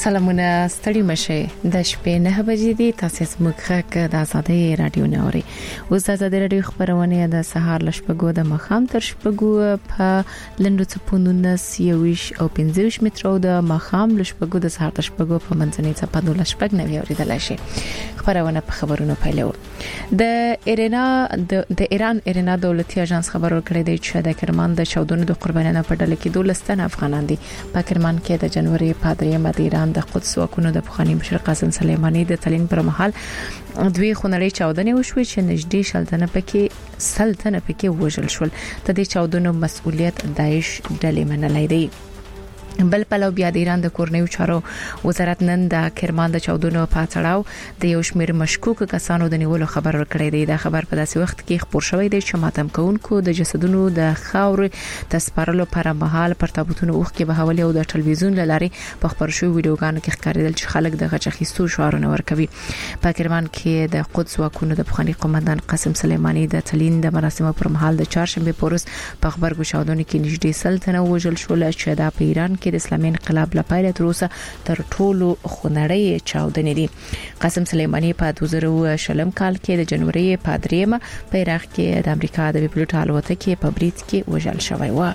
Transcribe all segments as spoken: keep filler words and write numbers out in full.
سلامونه ستړي مشه د شپې نه بجې دي تاسو زموږه د آزادۍ رادیو نوري اوس د آزادۍ رادیو خبرونه د سهار لشپګو د مخام تر شپګو په لندو چپونونه سیويش او پنځويش مترو د مخام لشپګو د سهار لشپګو په منځنۍ چپادو لشپګ نه ویریدل شي خبرونه په خبرونو پیلو د ایرنا د ایران ایرنا دولتي اژانس خبر ورکړی دی چې د کرمان د چودونو د قربانیانو په ډله کې دولستان افغانان دي په کرمان کې د جنوري په درېمه د ایران د قدس واکونو د بخاري مشر قاسم سلیمانی د تلین پر مهال دوی خونړی چاودنې وشوي چې نږدې شلتنه پکې سلطنه پکې وژل شول ته د چاودنو مسؤلیت داعش ډلې منلای دی بل پلو بیا د ایران د کورنیو چارو وزارت نن د کرمان د چاودنو په اړه د یو شمېر مشکوک کسانو د نیولو خبر ورکړی دی دا خبر په داسې وخت کې خبر شوی دی چې ماتم کوونکو د جسدونو د خاور تسپارلو پر مهال پر تابوتونو اوخ کې به حواله او د ټلویزیون لارې په خبر شوی ویډیوګانو کې ښکارېدل چې خلک د غچخیستو شعارونه ورکوي په کرمان کې د قدس واکونو د بخاري قومندان قاسم سلیمانی د تلین د مراسمو پر مهال د چهارشنبه پورس په خبرګو چاودنو کې نږدې سلطنه وژل شول چې د ایران کې د اسلامي انقلاب لپاره تر اوسه تر ټولو خونړی چاودنې دي قاسم سلیمانی په دوه زره شلم کال کې د جنوري په درېمه په عراق کې د امریکا د پیلوټ الوتکې په بریټ کې وژل شوی و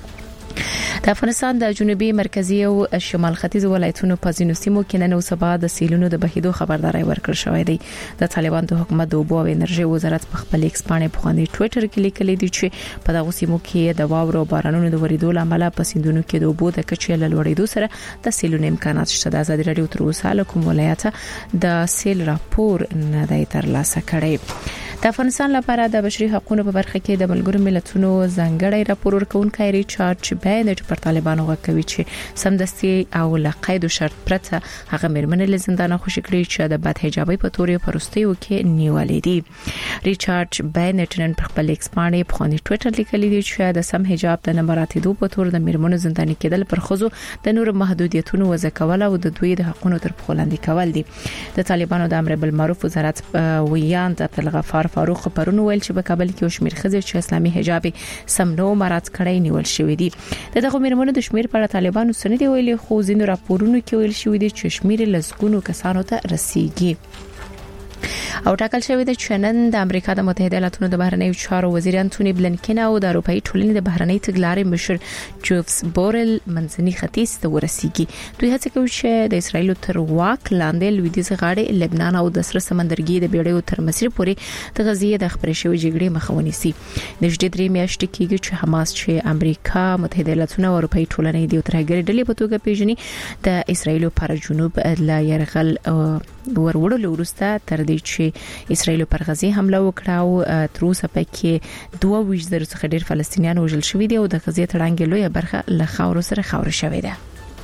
د افغانستان د جنوبي مرکزی او شمال ختیځ ولایتونو په ځینو سیمو کې نن او سبا د سیلونو د بهیدو خبرداري ورکړل شوې ده د طالبان د حکومت د اوبو او انرژي وزارت په خپل ایکس باندې په خوندي ټوئیټر کې لیکلي دي چې په دغه سیمو کې د واورو بارانونو د وریدو لامل په سیندونو کې د اوبو د کچې لوړېدو سره د سیلونو امکانات شته د آزادي رادیو تر اوسه له کوم ولایت د سیل راپور نه دی ترلاسه کړی د افغانستان لپاره د بشري حقوقو په برخه کې د ملګرو ملتونو ځانګړی راپور ورکونکي ریچارډ باین پر طالبانو غوښوي چې سمدستي او لقید شرط پرته هغه مرمنې له زندان خوشی کړی چې د بد حجابي په تورې پرستیو کې نیولې دي ریچارډ باین نن په خپل ایکس باندې په خوني ټوئیټر لیکلی دی چې د سم حجاب د نمبراتي دوه په تور د مرمنو زنداني کېدل پر خزو د نور محدودیتونو وځکول او د دوی د حقوقو تر پخولاندې کول دي د طالبانو د امر بالمعروف وزارت ویاند عبدالغفار فاروق پرونو ویل چې په کابل کې شمیر خزې چې اسلامي حجاب سم نو مراد کړی نیول شوې دي دغه مرمنو د شمیر په طالبانو سند ویلي خو ځینو راپورونو کې ویل شوې دي چې شمیر لسګونو کسانو ته رسیدي او ټاکل شوی دی چې نن د امریکا د متحده ایالاتونو د بهرنیو چارو وزیر انټونی بلنکن او د اروپאי ټولنې د بهرنی تګلارې مشر جوفس بورل منځني ختیځ ته ورسیږي دوی هڅه کوي چې د اسرایل تر واک لاندې لویدیځ غاړې لبنان او د سره سمندرګي د بیړیو تر مسیر پورې د غزې د خبرې شوی جګړې مخه ونیسي د شدید درې میاشتې کېږي چې حماس چې امریکا متحده ایالاتونو او اروپאי ټولنې د ترهګر ډلې په توګه پیژني د اسرایل پر جنوب لا يرغل وروړلو وروسته تر دې چې اسرائیل پر غزې حمله وکړه او تر اوسه پکې دوه ویشت زره څخه ډیر فلسطینیان وژل شوي دي او د غزې تړانګې لویه برخه له خاورو سره خاور شوې ده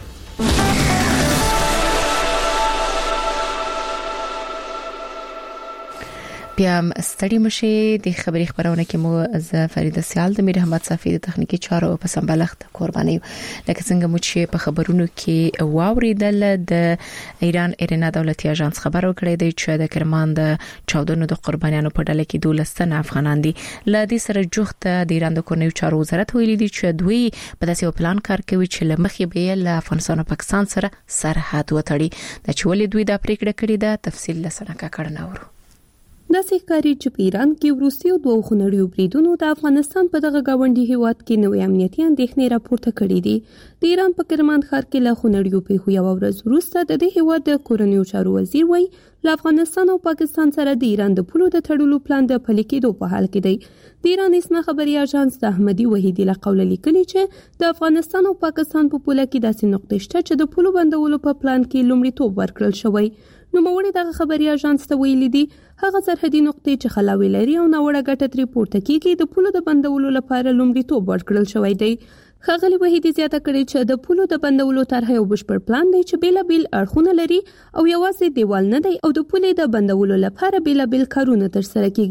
بیا ستړي مشه د خبري خبرونه کې مو ز فرید سیال د میر احمد صافی د تخنیکی چارو په سمبلخت قرباني لکه څنګه مو چې په خبرونو کې واوریدل د ایران ایرنا دولتي اژانس خبر ورکړی دی چې د کرمان د چاودنو د قربانیانو په ډله کې دولستان افغانان دي ل دې سره جوخت د ایران د کورنیو چارو وزارت ویلي دی چې دوی په داسې پلان کار کوي چې لمخې به له افغانستان او پاکستان سره سرحد وتړي د چولې دوی د پریکړه کړې ده تفصیل لسنه کا کړنه ورو د سیکاري چې په ایران کې وروستي دوه خونړیو بریدونو د افغانستان په دغه گاونډي هیواد کې نوې امنیتي اندېښنې راپورته کړې دي د ایران په کرمان ښار کې له خونړیو پیښو یو ورځ وروسته د دې هیواد د کورنیو چارو وزیر وایي له افغانستان او پاکستان سره د ایران د پولو د تړلو پلان د پلي کېدو په حال کې دی د ایران اسنا خبري اژانس د احمدي وحیدی له قوله لیکلي چې د افغانستان او پاکستان په پوله کې داسې نقطې شته چې د پولو بندولو په پلان کې لومړیتوب ورکړل شوی نو موري دغه خبري اژانس ته ویلي دي هغه سرحدي نقطې چې خلاوي لري او نوړه ګټه تری پورته کیږي د پولو د بندولو لپاره لومړیتوب ورکړل شوی دی خغلی وحیدی زیاته کړې چې د پولو د بندولو طرح یو بشپړ پلان دی چې بیل بیل اړخونه لري او یوازې دیوال نه دی او د پولې د بندولو لپاره بیل بیل کارونه تر سره کیږي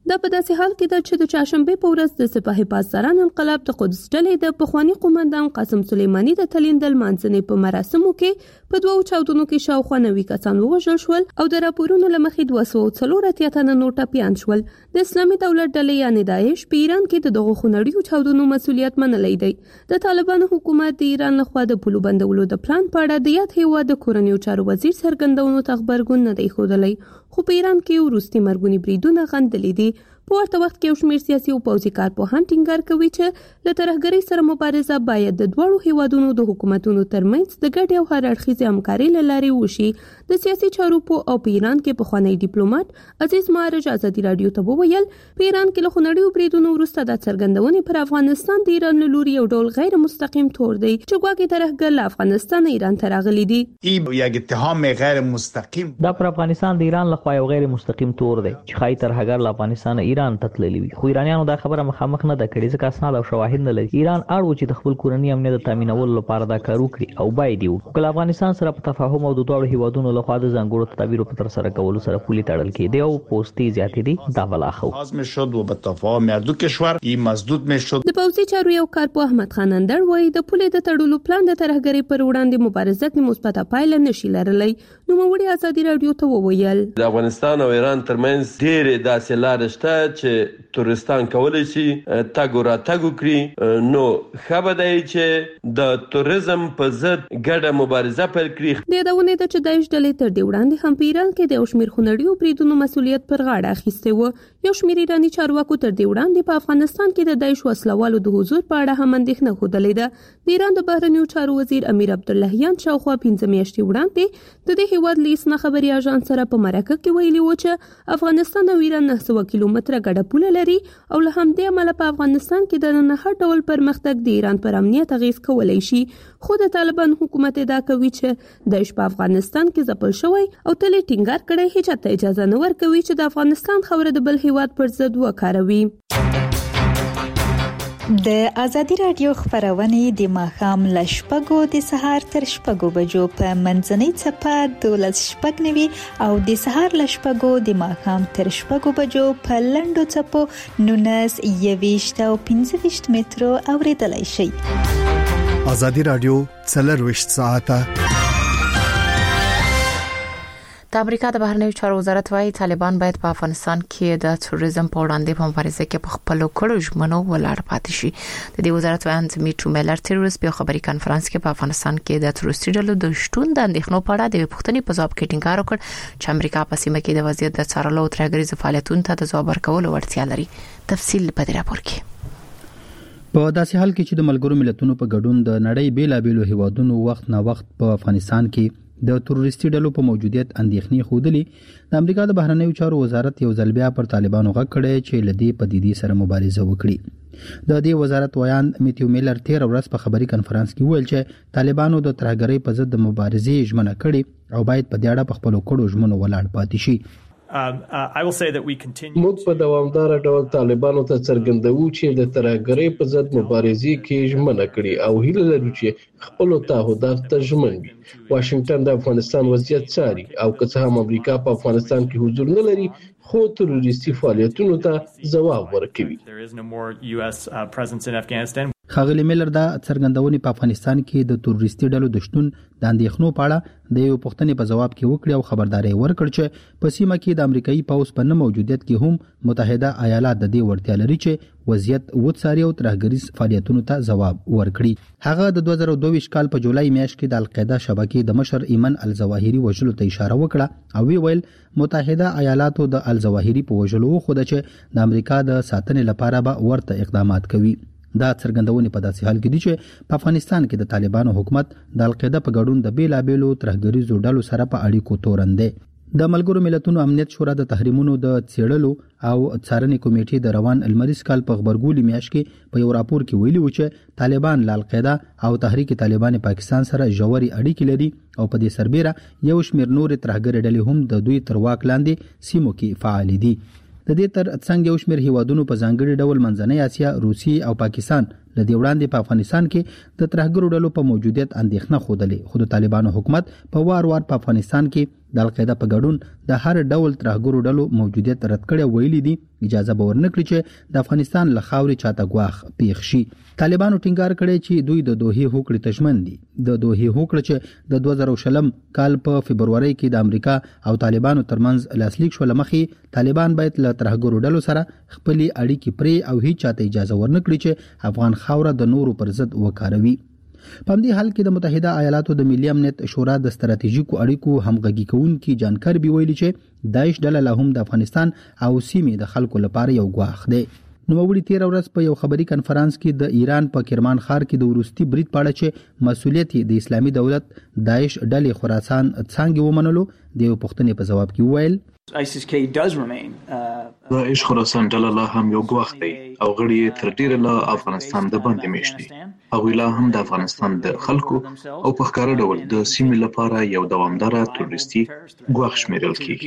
دا په داسې حال کې ده چې د چهارشنبه په ورځ د سپاه پاسداران انقلاب د قدس ډلې د پخوانی قومندان قاسم سلیمانی د تلیندل مانځنې په مراسمو کې په دوو چاودنو کې شاوخوا نوي کسان ووژل شول او د راپورونو له مخې دوه سوه څلور اتیا تنه نور ټپیان شول. د اسلامي دولت ډلې یعنې داعش په ایران کې د دغو خونړیو چاودنو مسؤلیت منلی دی. د طالبانو حکومت د ایران لخوا د پولو بندولو د پلان په اړه د یاد هیواد د کورنیو چارو وزیر څرګندونو ته خبرګون نه دی ښودلی، خو په ایران کې وروستي مرګوني بریدونه غندلي دي. په ورته وخت کې یو شمېر سیاسي او پوځي کارپوهان ټینګار کوي چې له ترهګرۍ سره مبارزه باید د دواړو هیوادونو د حکومتونو ترمنځ د ګډې او هر اړخیزې همکارۍ له لارې وشي. د سیاسي چارو په او په ایران کې پخوانی ډیپلوماټ عزیز معرج ازادي رادیو ته وویل په ایران کې له خونړیو بریدونو وروسته د څرګندونې پر افغانستان د ایران له لوري یو ډول غیر مستقیم تور دی چې ګواکې ترهګر له افغانستان ایران ته راغلي دي. یک اتهام غیر مستقیم دا پر افغانستان د ایران لخوا یو غیر مستقیم تور دی چې خای ترهګر له افغانستان ایران ته تللی وي، خو ایرانیانو دا خبره مخامخ نه ده کړې ځکه اسناد او شواهد نه لري. ایران اړ و چې د خپل کورنی امنیت د تامینولو لپاره دا کار وکړي او باید یو کله افغانستان سره په تفاهم او د دوه هیوادونو لخوا د ځانګړو تدابیرو په تر سره کولو سره پولي تړل کېدی او پوسټي زیاتې دي دا بلاخو لازم شد و به تفاهم اردو کشور این مسدود میشد. د پوځي چارو یو کارپوه احمد خان اندر وایي د پولي د تړلو پلان د ترهګرۍ پر وړاندې مبارزت مثبته پایله نشي لرلی. نو موږ ازادي رادیو ته وویل د افغانستان او ایران ترمنځ ډېرې داسې لارې شته چې تورستان کولای شي تګ را تګ وکړي، نو خبره دی چې د توریزم په ضد ګډه مبارزه پیل کړي. د یادونه ده چې داعش ډلې تر دې وړاندې هم په ایران کې د یو شمېر خونړیو بریدونو مسؤلیت پر غاړه اخیستی و. یو شمېر ایراني چارواکو تر دې وړاندې په افغانستان کې د داعش وسلوالو د حضور په اړه هم اندېښنه ښودلې ده. د ایران د بهرنیو چارو وزیر امیر عبداللهیان شاوخوا پنځه میاشتې وړاندې د دې هیواد له اسنا خبري اژانس سره په مرکه کې ویلي و چې افغانستان او ایران نه سوه کیلومتره ګډه پوله لري او له همدې امله په افغانستان کې د نه هر ډول پرمختګ د ایران پر امنیت اغیز کولای شي. خو د طالبان حکومت ادعا کوي چې داعش په افغانستان کې ځپل شوی او تل ټینګار کړی هیڅ ته اجازه نه ورکوي چې د افغانستان خوره د بل هیواد پر ضد وکاروي. د ازادي رادیو خبرونه د ماخام لشپګو د سهار تر شپږو بجو په منځنۍ چپه دولس شپږ نوي او د سهار لشپګو د ماخام تر شپږو بجو په لندو چپو نونس یويشت او پنځه ویشت مترو اوریدلای شي. ازادي رادیو څلرويشت ساعته. د امریکا د بهرنیو چارو وزارت وايي طالبان باید په افغانستان کې د تروریزم په وړاندې په مبارزه کې په خپل کړو ژمنو ولاړ پاتې شي. د دې وزارت وایي میټو میلر تروریست په خبري کانفرنس کې په افغانستان کې د تروریستي ډلو د شتون د اندېښنو په اړه د پوښتنې په ځواب کې ټینګار وکړ چې امریکا په سیمه کې د وضعیت د څارلو او ترهګریز فعالیتونو ته د ځواب ورکولو وړتیا لري. تفصیل په دې راپور کې. په داسې حال کې چې د ملګرو ملتونو په ګډون د نړۍ بیلابېلو هیوادونو وخت نه وخت په افغانستان کې د تروریستي ډلو په موجودیت اندېښنې خوده، د امریکا د بهرنیو چارو وزارت یو ځل بیا پر طالبانو غږ کړی چې لدی پدیدې سره مبارزه وکړي. د دې وزارت ویان میټیو میلر تیر ورځ په خبري کانفرنس کې ویل چې طالبانو د ترهګرۍ په ضد د مبارزې ژمنه کړې او باید په دې اړه په خپل کړو ژمنو ولاړ پاتې شي. Um, uh, I will say that we continue. موږ په دوامدار ډول طالبانو ته څرګندوو چې د ترهګرۍ په ضد مبارزې کې ژمنه کړي او هیله لرو چې خپل تعهدات ته ژمن وي. واشنگټن د افغانستان وضعیت څاري او که څه هم امریکا په افغانستان کې حضور نه لري خو تروریستي فعالیتونو ته ځواب ورکوي. There is no more U S uh, presence in Afghanistan. خاغلی میلر دا څرګندونې په افغانستان کې د تروریستي ډلو د شتون د اندېښنو په اړه د یو پوښتنې په ځواب کې وکړي او خبرداري ورکړ چې په سیمه کې د امریکایي پوځ په نه موجودیت کې هم متحده ایالات د دې وړتیا لري چې وضعیت وڅاري او ترهګریز فعالیتونو ته ځواب ورکړي. هغه د دوه زره دوه ویشت کال په جولای میاشت کې د القاعده شبکې د مشر ایمن الزواهری وژلو ته اشاره وکړه او وی ویل متحده ایالاتو د الزواهری په وژلو خو د چې د امریکا د ساتنې لپاره به ورته اقدامات کوي. دا څرګندونې په داسې حال کې دي چې په افغانستان کې د طالبانو حکومت د القاعده په ګډون د بیلابېلو ترهګریزو ډلو سره په اړیکو تورن دی. د ملګرو ملتونو امنیت شورا د تحریمونو د څېړلو او څارنې کمیټې د روان المریز کال په خبرګولي میاشت کې په یو راپور کې ویلي و چې طالبان له القاعده او تحریک طالبان پاکستان سره ژورې اړیکې لري او په دې سربېره یو شمېر نور ترهګر ډلې هم د دوی تر واک لاندې سیمو کې فعال دي. د دې تر څنګ یو شمېر هیوادونو په ځانګړي ډول منځنۍ اسیا، روسیې او پاکستان له دې وړاندې په افغانستان کې د ترهګرو ډلو په موجودیت اندېښنه خوده، خو د طالبانو حکومت په وار وار په افغانستان کې د القاعده په ګډون د هر ډول ترهګرو ډلو موجودیت رد کړي ویلي دي اجازه به ورنکړي چې د افغانستان له خاورې چاته ګواښ پیښ شي. طالبانو ټینګار کړی چې دوی د دوحې هوکړې ته ژمن دي. د دوحې هوکړه چې د دوه زره شلم کال په فبروري کې د امریکا او طالبانو ترمنځ لاسلیک شو لمخې طالبان باید له ترهګرو ډلو سره خپل اړیکې پرې او هیڅ چاته اجازه ورنکړي چې افغان خاوره د نورو پر ضد وکاروي. په همدې حال کې د متحده ایالاتو د ملي امنیت شورا د ستراتیژیکو اړیکو همغږي کوونکي جانکار بي ویلي چې داعش ډله له هم د افغانستان او سیمې د خلکو لپاره یو ګواښ دی. نوموړي تیر ورځ په یو خبري کنفرانس کې د ایران په کرمان ښار کې د وروستي برید په اړه چې مسؤلیت د اسلامي دولت داعش ډلې خراسان څنګه ومنلو د یو پوښتنې په جواب کې وویل ISIS K does remain. داعش خراسان ډله لا هم یو ګواښ دی او غړي تر ډیره لا افغانستان د باندې میشتي. هغوی لا هم د افغانستان د خلکو او په ښکاره ډول د سیمې لپاره یو دوامدار تروریستي ګواښ شمیرل کیږي.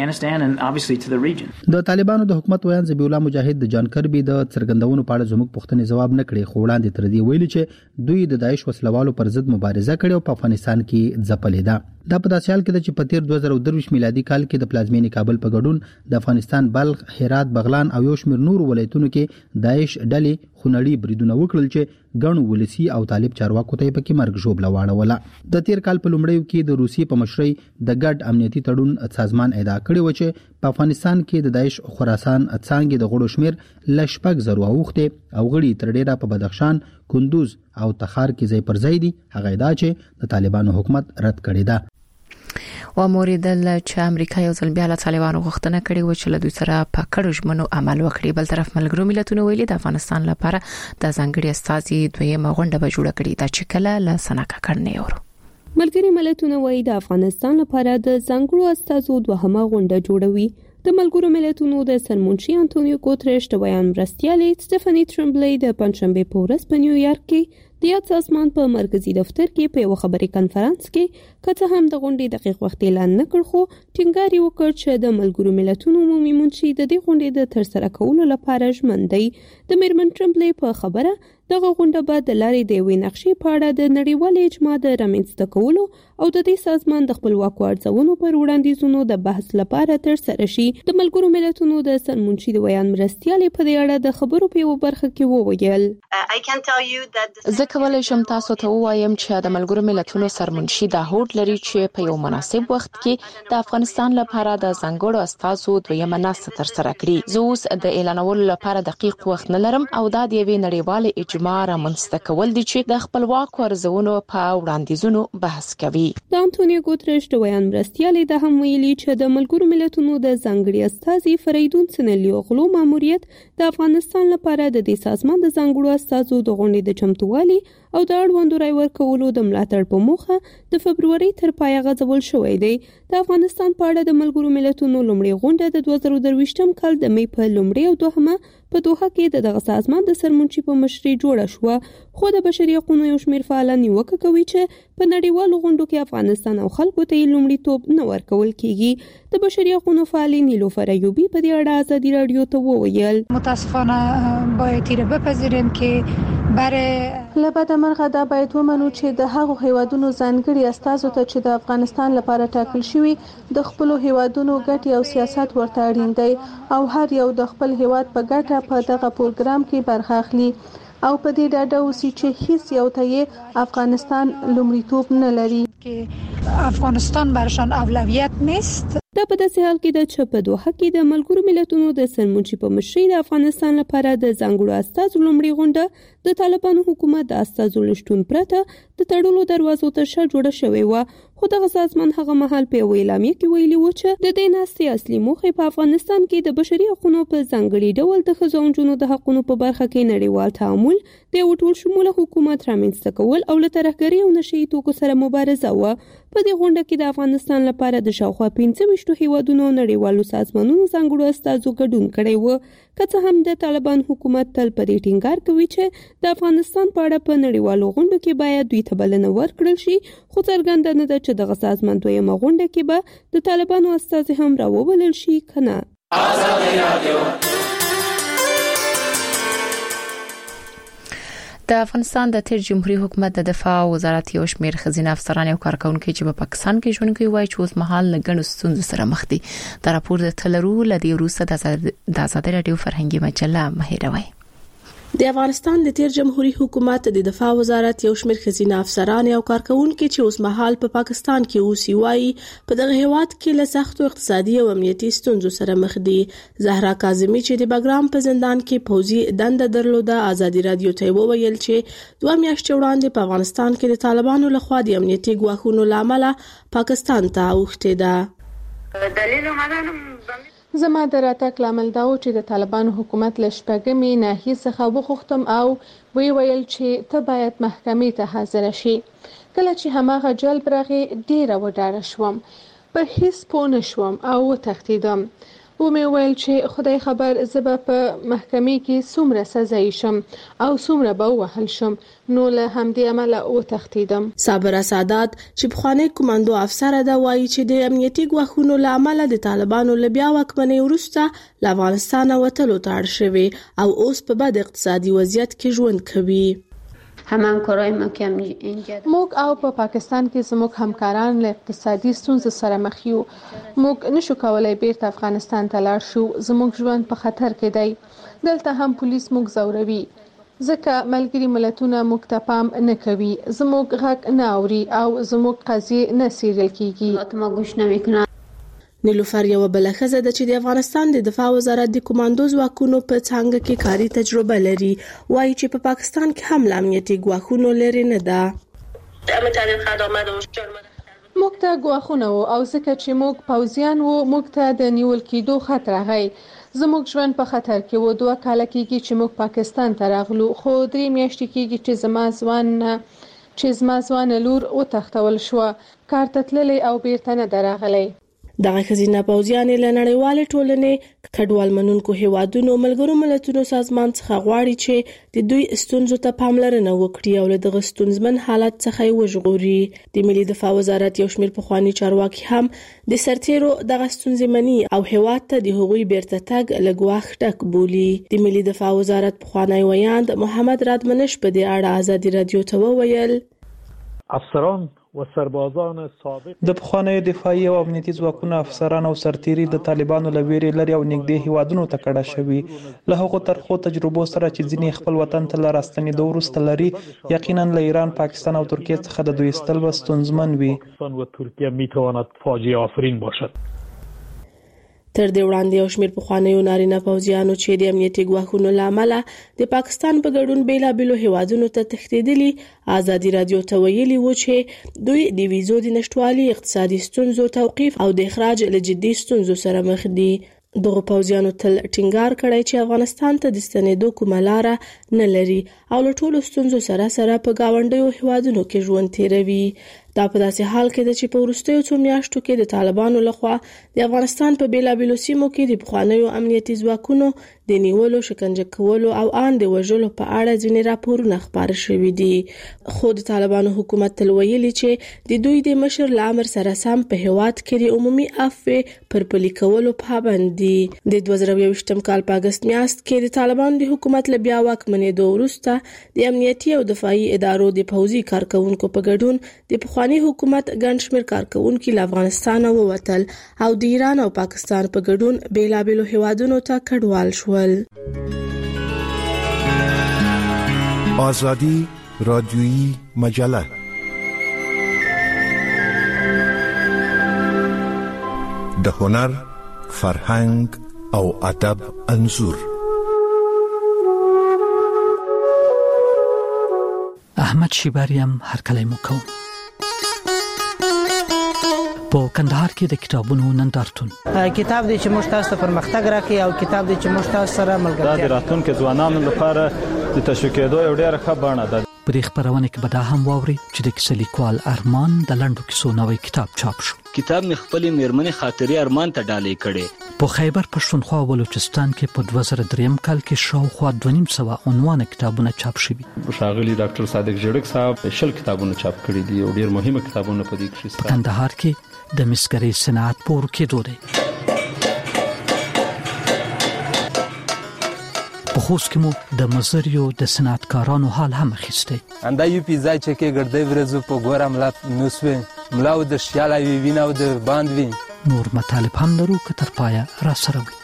د طالبانو د حکومت ویان ذبیح الله مجاهد د جان کربي د څرګندونو په اړه زموږ پوښتنې جواب نه کړي، خو وړاندې تر دې ویلي چې دوی د داعش وسلوالو پر ضد مبارزه کړې او په افغانستان کې ځپلې ده. دا په داسې حال کې ده چې په تیر دوه زره درویشت میلادي کال کې د پلازمینې کابل په ګډون د افغانستان بلخ، هرات، بغلان او یو شمېر نورو ولایتونو کې داعش ډلې خونړي بریدونه وکړل چې ګڼو ولسی او طالب چارواکو ته پکې مرګ ژوبله واړوله. د تیر کال په لومړیو کې د روسیې په مشرۍ د ګډ امنیتي تړون سازمان ادعا کړی و چې په افغانستان کې د داعش خراسان څانګې د غړو شمیر ل شپږ زره اوخته او غړي تر ډیره په بدخشان، کندوز او تخار کې ځای پر ځای دي. هغه ادعا چې د طالبانو حکومت رد کړی ده. و موریدل چې امریکا یو ځل بیا له طالبانو غوښتنه کړې و چې له دوی سره په کډو ژمنو عمل وکړي. بل طرف ملګرو ملتونو ویلي د افغانستان لپاره د ځانګړي استازي دویمه غونډه به جوړه کړي دا چې کله له سناکا کړنې ورو. ملګری ملتونو وایي د افغانستان لپاره د ځانګړو استازو دوهمه غونډه جوړوي. د ملګرو ملتونو د سرمنشي انټونیو ګوتریش د بیان مرستیالې سټيفني ټرمبلي د پنځشنبه په ورځ په نیویارک کې د یاد سازمان په مرکزی دفتر کې په یو خبري کانفرنس کې کته هم د غونډې دقیق وخت اعلان نکړ، خو ټینګار یې وکړ چې د ملګرو ملتونو عمومي منشي د دې غونډې د ترسره کولو لپاره ژمن دی. د میرمن ټرمبلي په خبره دغه غونډه به د لارې د وی نقشې په اړه د نړیوال اجماع د رامنځته کولو او د دې سازمان د خپلواکو ارزونو پر وړاندیزونو د بحث لپاره ترسره شي. د ملګرو ملتونو د سرمنشي د بیان مرستیالې په دې اړه د خبرو په یو برخه کې وویل زه کولای شم تاسو ته وایم چې د ملګرو ملتونو سرمنشي دا هوډ لري چې په یو مناسب وخت کې د افغانستان لپاره د ځانګړو استازو دویمه ناسته ترسره کړي. زه اوس د اعلانولو لپاره دقیق وخت نه لرم او دا د یوې نړیوالې اجماع رامنځته کول دي چې د خپلواکو ارزونو په وړاندیزونو بحث کوي. د انټونیو ګوتریش د بیان مرستیالې د هم ویلي چې د ملګرو ملتونو د ځانګړي استازي فریدون سنلیو غلو ماموریت د افغانستان لپاره د دې سازمان د ځانګړو استازو د غونډې د چمتووالي او د اړوندو رای ورکولو د ملاتړ په موخه د فبرवरी تر پایه غځول شوې دی. د افغانستان په اړه د ملګرو ملتونو لومړی غونډه د دوه زره درویشتم کال د مې په لومړی او دوهمه په دوحه کې د دغه سازمان د سرمنشي په مشرۍ جوړه شو، خو د بشري حقوقو یو شمېر فعالان نیوکه کوي چې په نړیوالو غونډو کې افغانستان او خلکو ته لومړیتوب نه ورکول کیږي. د بشري حقوقو فعال نیلوفر ایوبی په دې اړه ازادي رادیو ته وویل متاسفانه باید تیر بپذیریم که برای لبد مرغه دا باید ومنو چې د هغو هیوادونو ځانګړي استازو ته چې د افغانستان لپاره ټاکل شوي د خپل هیوادونو ګټې او سیاست ورته اړین دی او هر یو د خپل هیواد په ګټه په دغه پروګرام کې برخه اخلي او په دې ډاډه اوسي چې هیڅ یو ته افغانستان لومړیتوب نه لري که افغانستان برشان اولویت نیست. دا په داسې حال کې د چې په دوحه کې د ملګرو ملتونو د سرمنشي په مشرۍ د افغانستان لپاره د ځانګړو استازو لومړی غونډه د طالبانو حکومت د استازو لشتون پرته د تړلو دروازو تر شا جوړه شوې و، خو دغه سازمان هغه مهال په اعلامیه کې ویلي و چې د دې ناستې اصلي موخه په افغانستان کې د بشري حقوقو په ځانګړي ډول د ښځو او نجونو د حقوقو په برخه کې نړیوال تعامل د یو ټول شموله حکومت رامنځته کول او له ترهګرۍ او نشي توکو سره مبارزه و. په دې غونډه کې د افغانستان لپاره د شاوخوا پنځه ویشت هیوادونو نړیوالو سازمانونو ځانګړو استازو ګډون کړی و، که څه هم د طالبان حکومت تل په دې ټینګار کوي چې د افغانستان په اړه په نړیوالو غونډو کې باید دوی ته بلنه ورکړل شي، خو څرګنده نه ده چې دغه سازمان دویمه غونډه کې به د طالبانو استازي هم راوبلل شي کنه. د افغانستان د تیر جمهوریت حکومت د دفاع وزارت یو شمېر خزینه افسران او کارکونکو چې په پاکستان کې ژوند کوي وایي چې اوس مهال لګڼو ستونزو سره مخ دي. دا راپور د تلرو لدی روسه د آزادۍ رادیو فرهنګي مجله مهیروي. د افغانستان د تیر جمهوریت حکومت د دفاع وزارت یو شمېر خزینه افسران او کارکونکو چې اوس مهال په پا پاکستان کې اوسي وایي په دغه هیواد کې له سختو اقتصادي او امنیتي ستونزو سره مخ دي. زهرا کاظمی چې د بګرام په زندان کې پوځي دنده درلوده آزادۍ رادیو ته وویل چې دوه میاشتې وړاندې په افغانستان کې د طالبانو لخوا د امنیتي ګواښونو لامل پاکستان ته اوښته ده. دلیل مدانم زما د راتګ لامل دا و چې د طالبانو حکومت له شپږمې ناحیې څخه وغوښتم او وی ویل چې ته باید محکمې ته حاضر شي. کله چې هماغه جلب راغی ډیره وډاره شوم، په هیڅ پوه نشوم او وتښتیدم. و مې ویل چې خدای خبر زه به په محکمې کې څومره سزا شم او څومره به ووهل شم، نو له همدې امله وتښتیدم. صابره سادات چې پخوانی کمانډو افسر ده وایي چې د امنیتي ګواښونو له امله د طالبانو له بیا واکمنۍ وروسته له افغانستان وتلو ته اړ شوي او اوس په بد اقتصادي وضعیت کې ژوند کوي. همکارای ما که اینجا موږ او په پا پاکستان کې زموږ همکاران له اقتصادي ستونزو سره مخ یو. موږ نشو کولای بیرته افغانستان ته لاړ شو. زموږ ژوند په خطر کې دی. دلته هم پولیس موږ زوروي ځکه ملګري ملتونه موږ ته پام نه کوي. زموږ غږ نه اوري او زموږ قضیې نه څیړل کیږي. ما گوش نمیکنه. نیلوفر یو بل ښځه ده چې د افغانستان د دفاع وزارت د کمانډو ځواکونو په څانګه کې کاري تجربه لري. وایي چې په پاکستان کې هم امنیتي ګواښونه لري نه ده. موږ ته ګواښونه وو او ځکه چې موږ پوځیان وو موږ ته د نیول کېدو خطر راغی. زموږ ژوند په خطر کې وو. دوه کاله کېږي چې موږ پاکستان ته راغلو، خو درې میاشتې کېږي چې زما ځوان چې زما ځوان لور وتښتول شو. کار ته تللی او بیرته نه راغلی. دغه خزینه پوځیان له نړیوال ټولنې کډوال منونکو هیوادونو ملګرو ملتونو سازمان څخه غواړي چې د دوی ستونزو ته پاملرنه وکړي او له دغه ستونزمن حالت څخه یې وژغوري. د ملي دفاع وزارت یو شمېر پخوانی چارواکي هم د سرتیرو دغه ستونزې مني او هیواد ته د هغوی بیرته تګ له ګواښ ډک بولي. د ملي دفاع وزارت پخوانی ویاند محمد رادمنش په دې اړه آزادۍ رادیو ته وویل افسران و سربازان سابق د پخوانیو دفاعي او امنیتي ځواکونو افسران او سرتیري د طالبانو له ویرې لري او نږدې هیوادونو ته کډه شوي. له هغو ترخو تجربو سره چې ځینې خپل وطن ته له راستنېدو وروسته لري، یقینا له ایران، پاکستان او ترکیه څخه د دوی ایستل به ستونزمن وي. پاکستان و ترکیه میتواند فاجعه آفرین باشد. تر دې وړاندې یو شمېر پخوانیو نارینه پوځیانو چې د امنیتي ګواښونو له امله د پاکستان په ګډون بیلابېلو هیوادونو ته تښتېدلي، آزادۍ رادیو ته ویلي وو چې دوی د ویزو د نشتوالي، اقتصادي ستونزو، توقیف او د اخراج له جدي ستونزو سره مخ دي. دغه پوځیانو تل ټینګار کړی چې افغانستان ته د ستنېدو کومه لاره نه لري او له ټولو ستونزو سره سره په ګاونډیو هیوادونو کې ژوند تیروي. دا په داسې حال کې ده چې په وروستیو څو میاشتو کې د طالبانو لخوا د افغانستان په بیلابېلو سیمو کې د پخوانیو امنیتي ځواکونو د نیولو، شکنجه کولو او ان د وژلو په اړه ځینې راپورونه خپاره شوي دي. خو د طالبانو حکومت تل ویلي چې د دوی د مشر له امر سره سم په هیواد کې د عمومي عفو پر پلي کولو پابند دي. د دوه زره یوویشتم کال په اګست میاشت کې د طالبانو د حکومت له بیا واکمنېدو وروسته د امنیتي او دفاعي ادارو د پوځي کارکونکو په ګډون د پخواني حکومت ګڼ شمېر کارکونکي له افغانستان ووتل او د ایران او پاکستان په ګډون بیلابېلو هیوادونو ته کډوال شول. آزادی رادیویی مجله د هنر، فرهنګ او ادب انځور. احمد شیباریم هر کله مو کوم په کندهار کې د کتابونو نندارتون. کتاب دی چې موږ تاسو ته پرمختګ راکړي او کتاب دی چې موږ تاسو سره ملګرتیا. دا د راتلونکو ځوانانو لپاره د تشویق کېدو یو ډېر ښه بڼه ده. په دې خبرونه کې به دا هم واوري چې د کیسې لیکوال ارمان د لنډو کیسو نوې کتاب چاپ شو. کتاب مې خپلې مېرمنې خاطرې ارمان ته ډالۍ کړې. په خیبر پښتونخوا او بلوچستان کې په دوه زره درې کال کې شاوخوا دوه نیم سوه عنوان کتابونه چاپ شوي. ښاغلي ډاکټر صادق جړک صاحب شل کتابونه چاپ کړي دي او ډېر مهمه کتابونه په دې کې شته. کندهار کې د مسګري صنعت پور کې دوره په خوست کې مو د مزریو د صنعتکارانو حال هم اخیستی. انده یو پیزای چې کې ګردې ورځو په ګوره ملا نوسوي ملاو د شیاله وی ویناو د باند وی. نور مطالب هم لرو که تر پایه را سره وي.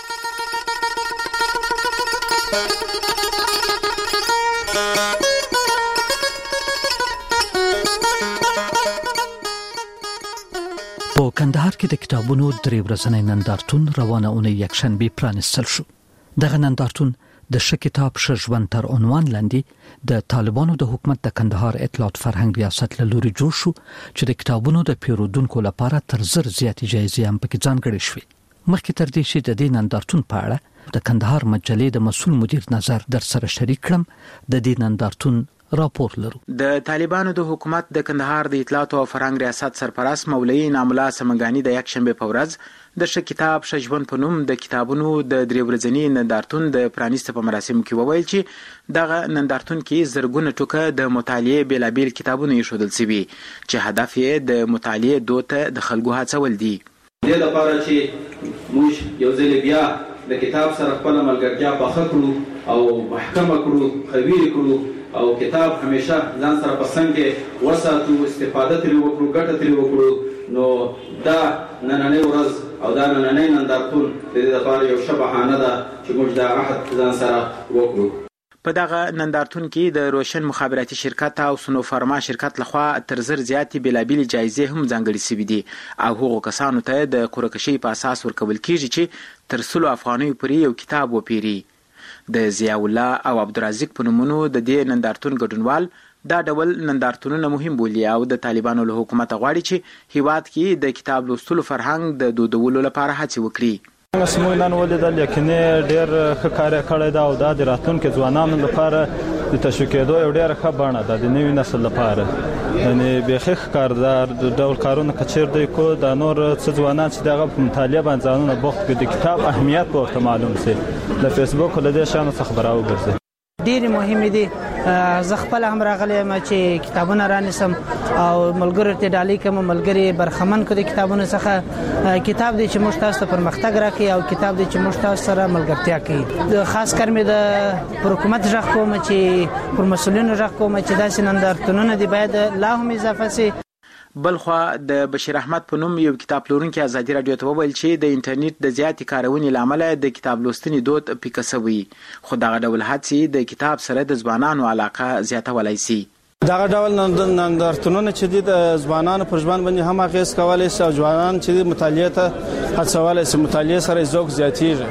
په کندهار کې د کتابونو درې ورځنی نندارتون روانه اونۍ یکشنبه پرانستل شو. دغه نندارتون د ش کتاب ش ژوند تر عنوان لاندې د طالبانو د حکومت د کندهار اطلاعات فرهنګ ریاست له لوري جوړ شو چې د کتابونو د پیرودونکو لپاره تر زر زیاتې جایزې هم پکې ځانګړې شوې. مخکې تر دې چې د دې نندارتون په اړه د کندهار مجلې د مسؤل مدیر نظر در سره شریک کړم، د دې نندارتون راپور لرو. د طالبانو د حکومت د کندهار د اطلاعات او فرهنګ ریاست سرپرست مولوی ناملا سمنګانی د یک شنبه په ورځ د ش کتاب ش ژوند په نوم د کتابونو د درې ورځنی نندارتون د پرانیست په مراسمو کې وویل چې دغه نندارتون کې زرګونه ټوکه د مطالعې بیلابیل کتابونه ایښودل شوي چې هدف یې د مطالعې دود ته د خلکو هڅول دي. دې لپاره چې موږ یو ځل بیا د کتاب سره خپل ملګرتیا پخه کړو او محکمه کړو، خویر کړو او کتاب همیشه ځان سره په څنګ کې وساتو، استفاده ترې وکړو، ګټه ترې وکړو. نو دا نننۍ ورځ او دا نننۍ نندارتون د دې لپاره یو ښه بهانه ده چې موږ دا عهد ځان سره وکړو. په دغه نندارتون کې د روشن مخابراتي شرکت او سنوفارما شرکت لخوا تر زر زیاتې بیلابیل جایزې هم ځانګړې شوي دي او هغو کسانو ته د قرعه‌کشۍ په اساس ورکول کیږي چې تر سلو افغانیو پورې یو کتاب وپیري. د ضیاء الله او عبدالرزاق په نومونو د دې نندارتون ګډونوال دا ډول نندارتونونه مهم بولي او د طالبانو له حکومت غواړي چې هیواد کې د کتاب لوستلو فرهنګ د دودولو لپاره هڅې وکړي. څنګه نن ولیدل یقیني ډېر ښه کار کړی دا او دا د راتلونکي ځوانانو لپاره د تشویقېدو یو ډېره ښه بڼه ده د نوي نسل لپاره. یعنې بیخي کاردار ډول کارونه کچیر دی کو دا نور څه ځوانان چې دغه په مطالعه باندې ځانونه بوخت کړي د کتاب اهمیت به ورته معلوم شي، د فیسبوک له دې شیانو څخه به راوګرځي. ډېرې مهمې دي. زه خپل هم راغلی یم چې کتابونه رانیسم او ملګرو ته ډالۍ کوم، ملګري برخمن کړي کتابونو څخه. کتاب دی چې موږ تاسو ته پرمختګ راکړي او کتاب دی چې موږ تاسو سره ملګرتیا کوي. خاص کر مې د حکومت ژغ کوم چې پر مسؤلینو ژغ کوم چې داسې نندارتونونه دی باید لا هم اضافه شي. بلخوا د بشیر احمد په نوم یو کتاب پلورونکی ازادي رادیو ته وویل چې د انټرنیټ د زیاتې کارونې لامل د کتاب لوستنې دود پیکه شوی، خو دغه ډول هڅې د کتاب سره د ځوانانو علاقه زیاتولای شي. دغه ډول نندارتونونه چې د ځوانانو پر ژوند باندې هم اغیز کولای شي او ځوانان چې مطالعه ته هڅولای شي، مطالعه سره ذوق زیاتیږي.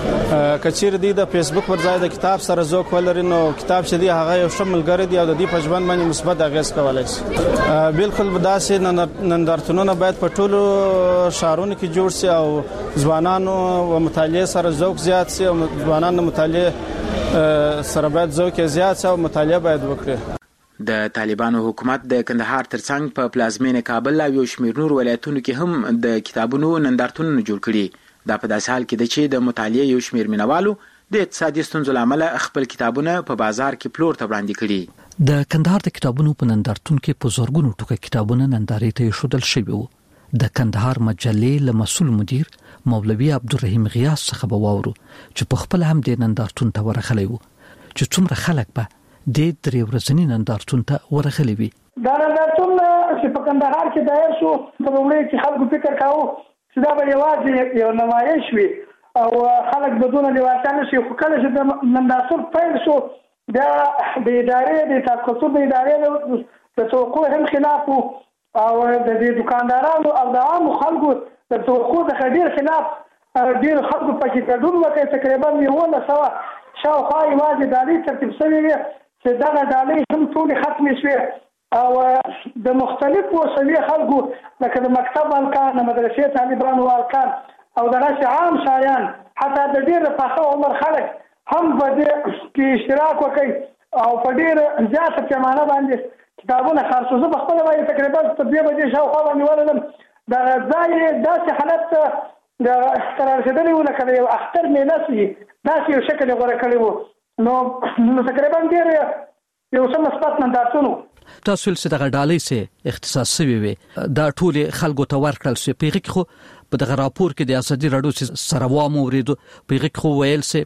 کچیر دی د فیسبوک پر ځای د کتاب سره ذوق ولري نو کتاب چې دی هغه یو ښه ملګری دی او د دې په ژوند باندې مثبت اغیز کولای شي. بالکل داسې نندارتونونه باید په ټولو ښارونو کې جوړ شي او ځوانانو و مطالعه سره ذوق زیات شي او ځوانانو مطالعه سره باید ذوق زیات شي او مطالعه باید وکړي. د طالبانو حکومت د کندهار ترڅنګ په پلازمینه کابل او یو شمېر نور ولایتونو کې هم د کتابونو نندارتونونه جوړ کړي. دا په داسې حال کې ده چې د مطالعې یو شمېر مینوالو د اقتصادي ستونزو له امله خپل کتابونه په بازار کې پلور ته وړاندې کړي. د کندهار د کتابونو په نندارتون کې په زورګونو ټوکه کتابونه نندارې ته ایښودل شوي وو. د کندهار مجلې له مسؤل مدیر مولوی عبدالرحیم غیاث څخه به واورو چې په خپل هم د نندارتون ته ورغلی وو چې څومره خلک به د درې ورځني نندارتون ته ورغلي وي. دا نندارتون چې په کندهار کې دایر شو په لومړي کې خلکو فکر کاوه چې دا به یوازې یو نمایش وي او خلک بدون لیوالتیا نشي، خو کله چې د نندارتون پیل شو دا د ادارې د تاسیساتو د ادارې د توقع هم خلاف او د دکاندارانو او د عامو خلکو د توقع د ډېر خلاف ډېر خلکو پکې ګډون وکړي. تقریبا یوولس سوه شاوخوا یوازې ډالۍ ترتیب شوې وي چې دغه ډالۍ هم ټولې ختمې شوې او د مختلفو سوي خلکو لکه د مکتب هلکان، د مدرسې طالبانو هلکان او دغسې عام شایان حتی د ډېر پاخه عمر خلک هم په دې کې اشتراک وکړي او په ډېره زیاته پیمانه باندې کتابونه خرڅو. زه په خپله باندې تقریبا تر دوې بجې شاوخوا باندې ورغلم. دغه ځای داسې حالت د تر رسېدلی و لکه د یو اختر میله شي، داسې یو شکل یې غوره کړی و. نو نو تقریبا ډېر یو څه مثبت نندارتون و. تاسو ول چې دغه ډالۍ سه اختصاص شوی وي دا ټول خلکو ته ورکړل شي. پیغه خو په دغه راپور کې د ازادي رادیو سره وامو ورېدو پیغه خو ویل سه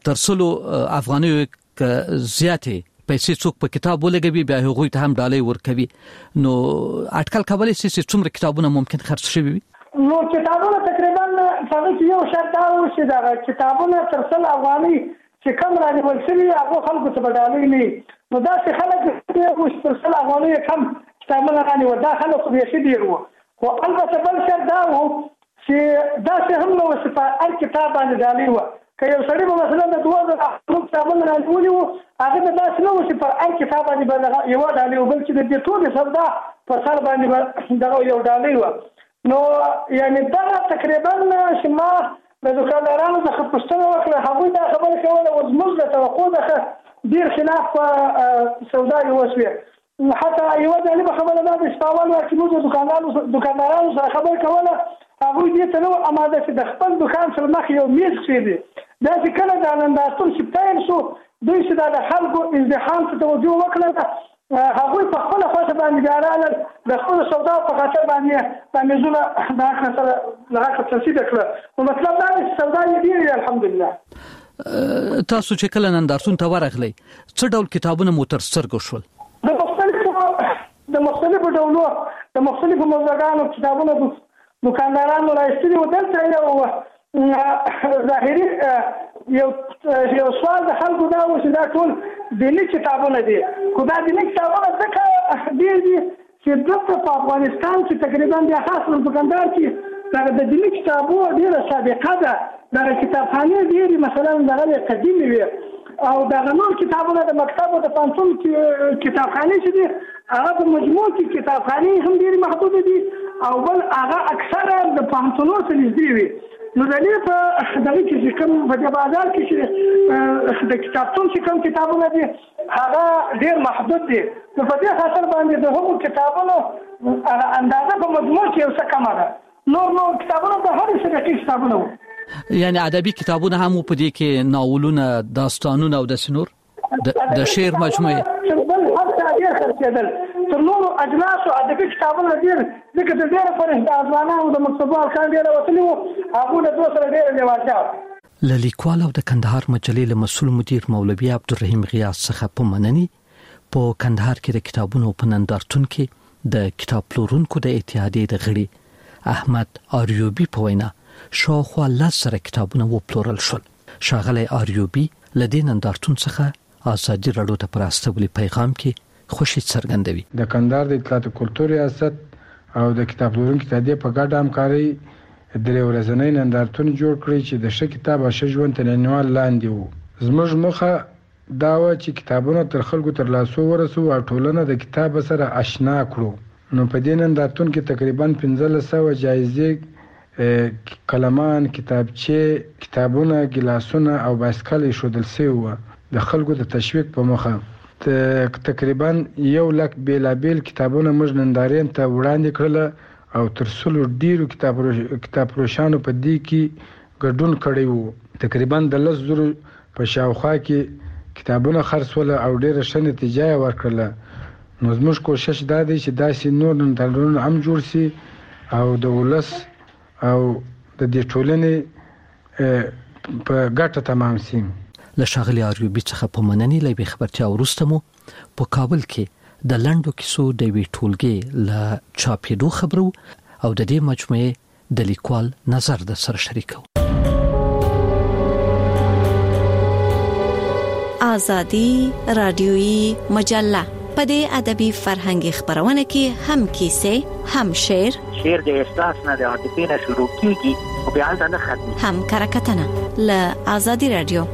ترسلو افغاني زیاتې پیسې څوک په کتاب ولګوي بیا هغوی ته هم ډالۍ ورکوي نو اټکل کولای شي چې څومره کتابونه ممکن خرڅ شي وي نو کتابونه تقریبا څنګه یو شرط دا و چې دا کتابونه ترسل افغاني چې کوم راځي ولسي هغه خلکو ته ډالۍ نه نو دا چې خلک چې ترسل افغاني کم کتابونه غاني ودا خلکو به شي دیرو خو البته بل شرط دا و چې دا څه هم نو چې په هر کتاب باندې ډالۍ و که یو سړی په مثلا د دوه زره کتابونه راځولي وو هغه د داسې نه و چې پر هر کتاب باندې به یوه ډالۍ و بلکې د دې ټولې سودا په سر باندې به دغه یو ډالۍ وه نو یعنې دغه تقریبا چې ما د دوکاندارانو څخه پوښتنه وکړه هغوی دا خبره کوله و زموږ د توقع څخه ډېر خلاف په سودا یې وشوې حتی یوه جالبه خبره دا ده چې په اول وخت کې موږ د دوکاندارانو سره خبره کوله هغوی دې ته نه وو اماده چې د خپل دوکان سره مخ یو میز کښېږدي دا چې کله د نندارتون چې پیل شو دوی چې دا د خلکو ازدحام ته توجه وکړه هغوی په خپله خوښه باندې بیا راغلل د خپلو سودا په خاطر باندې دا میزونه د حق سره د حق ترسیده کړه نو مطلب دا دی چې سودا یې ډېرې الحمدلله تاسو چې کله نندارتون ته ورغلئ څه ډول کتابونه مو تر سترګو شول د مختلفو د مختلفو ډولو د مختلفو موضوعګانو کتابونه دوکاندارانو راایستلي وو دلته یو ظاهري یو یو سوال د خلکو دا و چې دا ټول دیني کتابونه دي خو دا دیني کتابونه ځکه ډېر دي چې دلته په افغانستان کې تقریبا بیا خاص په دوکاندار کې دا د دیني کتابو ډېره سابقه ده دغه کتابخانې ډېرې مثلا دغه قدیمې وي او دغه نور کتابونه د مکتب او د پوهنتون کتابخانې چې دي هغه په مجموع کې کتابخانې هم ډېرې محدودې دي او بل هغه اکثره د پوهنتونو څخه نږدې وي نو د دې په دغه کې چې کوم په دې بازار کې چې د کتابتون چې کوم کتابونه دي هغه ډېر محدود دي نو په دې خاطر باندې د هغو کتابونو اندازه په مجموع کې یو څه کمه ده نور نور کتابونه د هرې سبقي کتابونه وو یعنی ادبي کتابونه هم په دې کې ناولونه داستانونه او داسې نور د شعر مجموعه بل حتی ډېر خرڅېدل تر نورو اجناسو ادبي کتابونه ډېر ځکه د ډېره فرح د افغانانو د مکتبو ارکان ډېره وتلي وو هغوی له دوی سره ډېره لېوالتیا وه له لیکوال او د کندهار مجلې له مسؤل مدیر مولوي عبدالرحیم غیاث څخه په مننې په کندهار کې د کتابونو په نندارتون کې د کتاب پلورونکو د اتحادیې د غړي احمد آریوبي په وینا شاوخوا لس زره کتابونه وپلورل شول ښاغلی آریوبي له دې نندارتون څخه ازادي راډیو ته پر استولی پیغام کې خوشی څرګندوي د کندهار د اطلاعات کلتور ریاست او د کتاب پلورونکو اتحادیې په ګډه همکاري درې ورځنی نندارتون جوړ کړی چې د ښه کتاب او ښه ژوند تر عنوان لاندې وو زموږ موخه دا و چې کتابونه تر خلکو تر لاسو ورسو او ټولنه د کتاب سره آشنا کړو نو په دې نندارتون کې تقریبا پنځلس سوه جایزې قلمان کتابچې کتابونه ګلاسونه او بایسکل ایښودل سوي وو د خلکو د تشویق په مخه تقریبا یو لک بیلابیل کتابونه موږ نندارین ته وړاندې کړل او تر سلو ډیرو کتاب کتاب فروشانو په دې کې ګډون کړی وو تقریبا د لس زرو په شاوخوا کې کتابونه خرڅول او ډیره ښه نتیجه یې ورکړله نو زموږ کوشش دا دی چې داسې نور نندارتونونه هم جوړ سي او د ولس او د دې ټولنې په ګټه تمام سي له ښاغلي آریوبي څخه په مننې له خبرتیا وروسته مو په کابل کې د لنډو کیسو د یوې ټولګې له چاپېدو خبرو او د دې مجموعې د لیکوال نظر د سره شریکو آزادي رادیويي مجله په دې ادبي فرهنګي خبرونه کې هم کیسې هم شعر شعر د احساس نه د عاطفې نه شروع کیږي او بیا نه ختمي هم کرکټنه له آزادي رادیو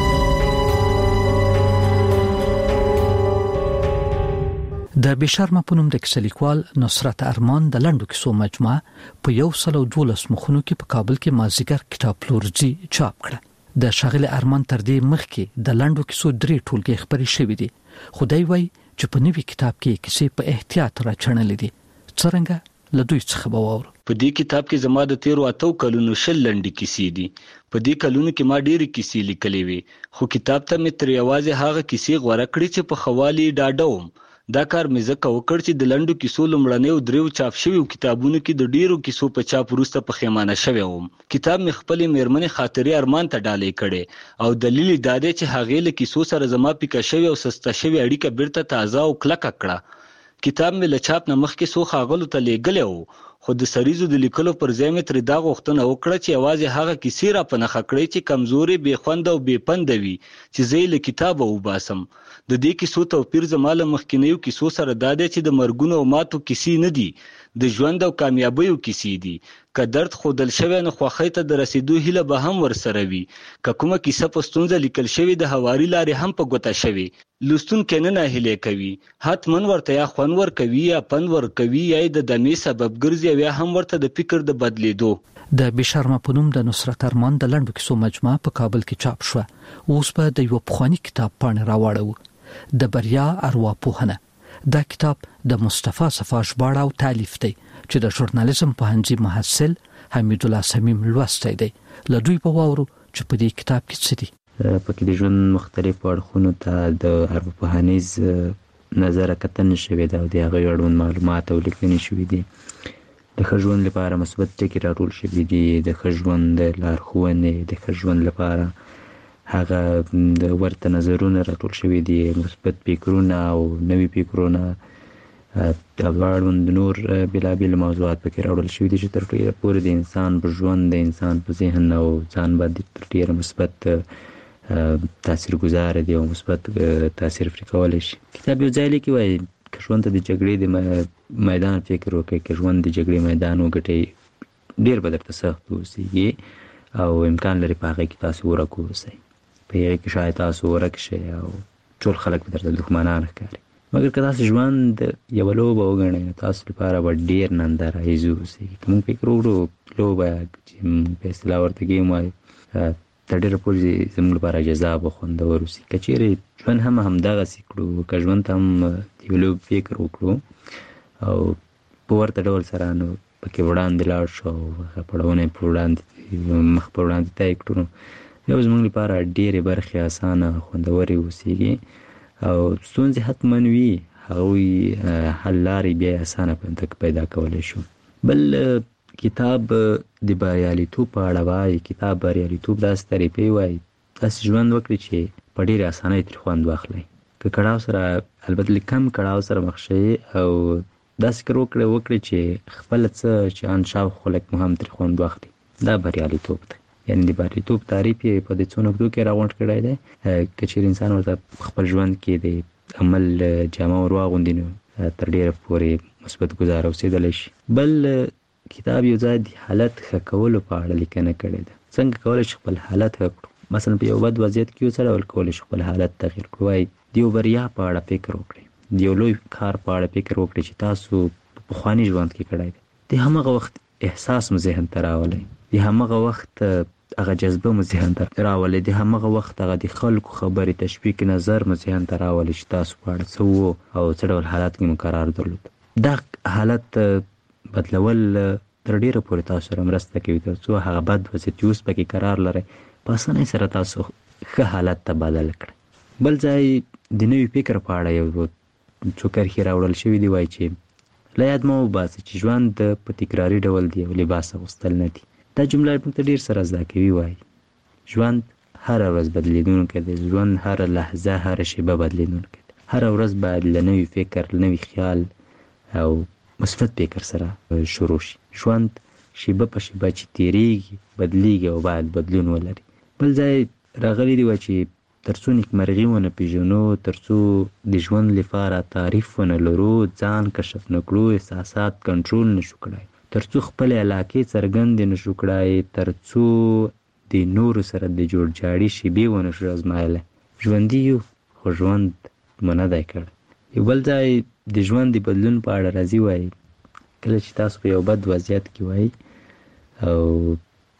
د بشرمه پونم د کیسه لیکوال نصرت ارمان د لنډو کیسو مجموعه په یو سل او دولس مخونو کې په کابل کې مازیګر کتاب پلورځي چاپ کړه د شاغل ارمان تر دې مخکې د لنډو کیسو درې ټولګې خبرې شوې دي خدای وای چې په نوي کتاب کې کیسې په احتیاط راچړلې دي څنګه له دوی څخه به واورو په دې کتاب کې زما د تیرو اتو کلونو شل لنډې کیسې دي په دې کلونو کې ما ډېرې کیسې لیکلې وي خو کتاب ته مې تر یوازې هغه کیسې غوړه کړې چې په خوالي ډاډوم دا کار مې ځکه وکړ چې د لنډو کیسو لومړنیو دریو چاپ شویو کتابونو کې د ډیرو کیسو په چاپ وروسته پښیمانه شوی وم. کتاب مې خپلې میرمنې خاطرې ارمان ته ډالۍ کړې او دلیل یې دا دی چې هغې له کیسو سره زما پیکه شوې او سسته شوې اړیکه بیرته تازه او کلکه کړه. کتاب مې له چاپ نه مخکې څو ښاغلو ته لیږلی و، خو د سریزو د لیکلو پر ځای مې ترې دا غوښتنه وکړه چې یوازې هغه کیسې را په نښه کړئ چې کمزورې، بې خونده او بې پنده وي چې زه یې له کتابه وباسم. د دې کیسو توپیر زما له مخکینیو کیسو سره دا دی چې د مرګونو او ماتو کیسې نه دي، د ژوند او کامیابیو کیسې دي. که درد ښودل شوی نو خوښۍ ته د رسیدو هیله به هم ورسره وي. که کومه کیسه په ستونزه لیکل شوې د هواري لارې هم په ګوته شوې، لوستونکی نه ناهیلی کوي، حتما ورته یا خوند ورکوي یا پند ورکوي یا یې د دمې سبب ګرځي او یا هم ورته د فکر د بدلیدو. د بشرمه په نوم د نصرت ارمان د لنډو کیسو مجموعه په کابل کې چاپ شوه. اوس به د یو پخواني کتاب پاڼې راواړو، د بریا ارواپوهنه. دا کتاب د مصطفی صفا ژباړه او تالیف دی چې د ژورنالیزم پوهنځي محصل حمید الله صمیم لوستی دی. له دوی به واورو چې په دې کتاب کې څه دي. پکې د ژوند مختلفو اړخونو ته د ارواپوهنیز نظره کتنه شوې ده او د هغې اړوند معلومات او لیکنې شوي دي. د ښه ژوند لپاره مثبت ټکي راټول شوي دي، د ښه ژوند لارښوونې، د ښه ژوند لپاره هغه د ورته نظرونه راټول شوي دي، مثبت فکرونه او نوي فکرونه او اړوند نور بېلابېل موضوعات پکې راوړل شوي دي چې تر ډېره پورې د انسان په ژوند، د انسان په ذهن او ځان باندې تر ډېره مثبت تاثیرګذاره دي او مثبت تاثیر پرې کولی شي. کتاب یو ځای لیکي وایي که ژوند ته د جګړې د میدان فکر وکړئ، که ژوند د جګړې میدان وګټئ، ډېر به درته سخت واوسېږي او امکان لري په هغې کې تاسو ورک واوسئ، په هغې کې شاید تاسو ورک شئ او ټول خلک به درته دښمنان ښکاري. مګر که تاسو ژوند یوه لوبه وګڼئ نو تاسو لپاره به ډېر نندارایز واوسېږي. که موږ فکر وکړو لوبه چې په اصطلاح ورته ګیم وایي تر ډېره پورې زموږ لپاره جذاب او خوندور اوسي. که چیرې ژوند هم همدغسې کړو، که ژوند ته هم د یو لوب فکر وکړو او په ورته ډول سره نو پکې وړاندې لاړ شو او هغه پړاوونه په وړاندې مخ په وړاندې طی کړو نو یو زموږ لپاره ډېرې برخې اسانه خوندورې اوسېږي او ستونزې حتما وي، هغوی حل لارې بیا یې اسانه پیدا کولی شو. بل کتاب د بریالیتوب په اړه وایي، کتاب بریالیتوب داسې تعریفوي، وایي داسې ژوند وکړئ چې په ډېرې اسانۍ ترې خوند واخلئ. که کړاو سره، البته له کم کړاو سره مخ شئ او داسې کار وکړئ وکړئ چې خپله څه چې ان شاوخوا خلک مو هم ترې خوند واخلي. دا بریالیتوب دی. یعنې د بریالیتوب تعریف یې په دې څو نقطو کې راغونډ کړی دی. که چېرې انسان ورته خپل ژوند کې د عمل جامه ور واغوندي نو تر ډېره پورې مثبت ګزاره اوسېدلی شي. بل کتاب یو ځای د حالت ښه کولو په اړه لیکنه کړې ده. څنګه کولی شو خپل حالت ښه کړو؟ مثلا په یو بد وضعیت کې یو څه ډول کولی شو خپل حالت تغییر کړو؟ وایي د یو بریا په اړه فکر وکړئ، د یو لوی کار په اړه فکر وکړئ چې تاسو په پخواني ژوند کې کړی دی. د همغه وخت احساس مو ذهن ته راولئ، د همغه وخت هغه جذبه مو ذهن ته راولئ، د همغه وخت هغه د خلکو خبرې، تشویق نظر مو ذهن ته راولئ چې تاسو په اړه څه وو او څه ډول حالت کې مو قرار درلود. دا حالت بدلول تر ډېره پورې تاسو سره مرسته کوي تر څو هغه بد وضعیت چې اوس پکې قرار لرئ په اسانۍ سره تاسو ښه حالت ته بدل کړئ. بل ځای د نوي فکر په اړه یو څو کرښې راوړل شوي دي، وایي چې له یاد مه وباسئ چې ژوند په تکراري ډول دی او لباس اغوستل نه دي. دا جمله موږ ته ډېر سره زده کوي. وایي ژوند هره ورځ بدلیدونکی دی، ژوند هره لحظه، هره شیبه بدلیدونکی دی. هره ورځ باید له نوي فکر، له نوي خیال او مثبت فکر سره شروع شي. ژوند شیبه په شیبه چې تیریږي بدلیږي او باید بدلون ولري. بل ځای راغلی دی چې تر څو نیکمرغي ونه پېژنو، تر څو د ژوند لپاره تعریف ونه لرو، ځان کشف نه کړو، احساسات کنټرول نشو کړای، تر څو خپلې علاقې څرګندې نشو کړای، تر څو د نورو سره د جوړجاړي شیبې ونه شو ازمایلی، ژوندي یو خو ژوند مو نه دی کړی. یو بل ځای د ژوند د بدلون په اړه راځي. وایي کله چې تاسو په یو بد وضعیت کې وایي او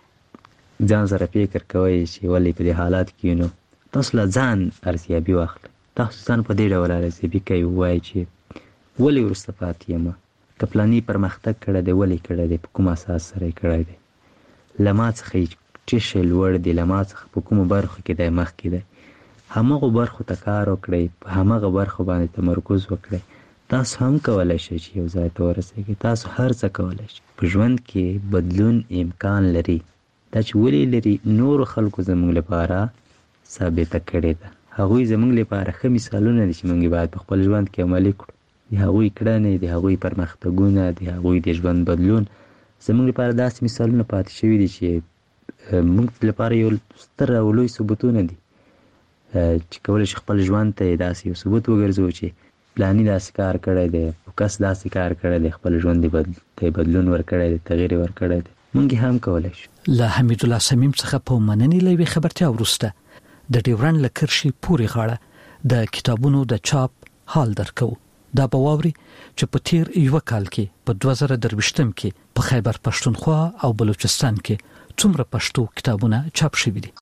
ځان سره فکر کوئ چې ولې په دې حالات کې نو تاسو له ځان ارزیابي واخلئ. تاسو ځان په دې ډول ارزیابي کوئ، وایي چې ولې وروسته پاتې یم، که پلاني پرمختګ کړی دی ولې کړی دی، په کوم اساس سره یې کړی دی، له ما څخه یې څه شی لوړ دی، له ما څخه په کومو برخو کې دی مخکې دی. همغو برخو ته کار وکړئ، په همغه برخو باندې تمرکز وکړئ تاسو هم کولای شئ چې یو ځای ته ورسېږئ. تاسو هر څه کولای شئ. په ژوند کې بدلون امکان لري. دا چې ولې لري، نورو خلکو زموږ لپاره ثابته کړې ده. هغوی زموږ لپاره ښه مثالونه دي چې موږ باید په خپل ژوند کې عملي کړو. د هغوی کړنې، د هغوی پرمختګونه، د هغوی د ژوند بدلون زموږ لپاره داسې مثالونه پاتې شوي دي چې موږ لپاره یو ستر او لوی ثبوتونه دي چې کولی شي خپل ژوند ته یې داسې یو ثبوت وګرځوو چې پلاني داسې کار کړی دی، کس داسې کار کړی دی، خپل ژوند ته بدلون ورکړی دی، تغییر ورکړی دی. موږ هم کولی شو. له حمید الله صمیم څخه په مننې له یوې خبرتیا وروسته د ډیورنډ له کرښې پورې غاړه د کتابونو د چاپ حال درکو. دا به واوري چې په تیر یو کال کې په دوه زره درویشتم کې په خیبر پښتونخوا او بلوچستان کې څومره پښتو کتابونه چاپ شوي دي.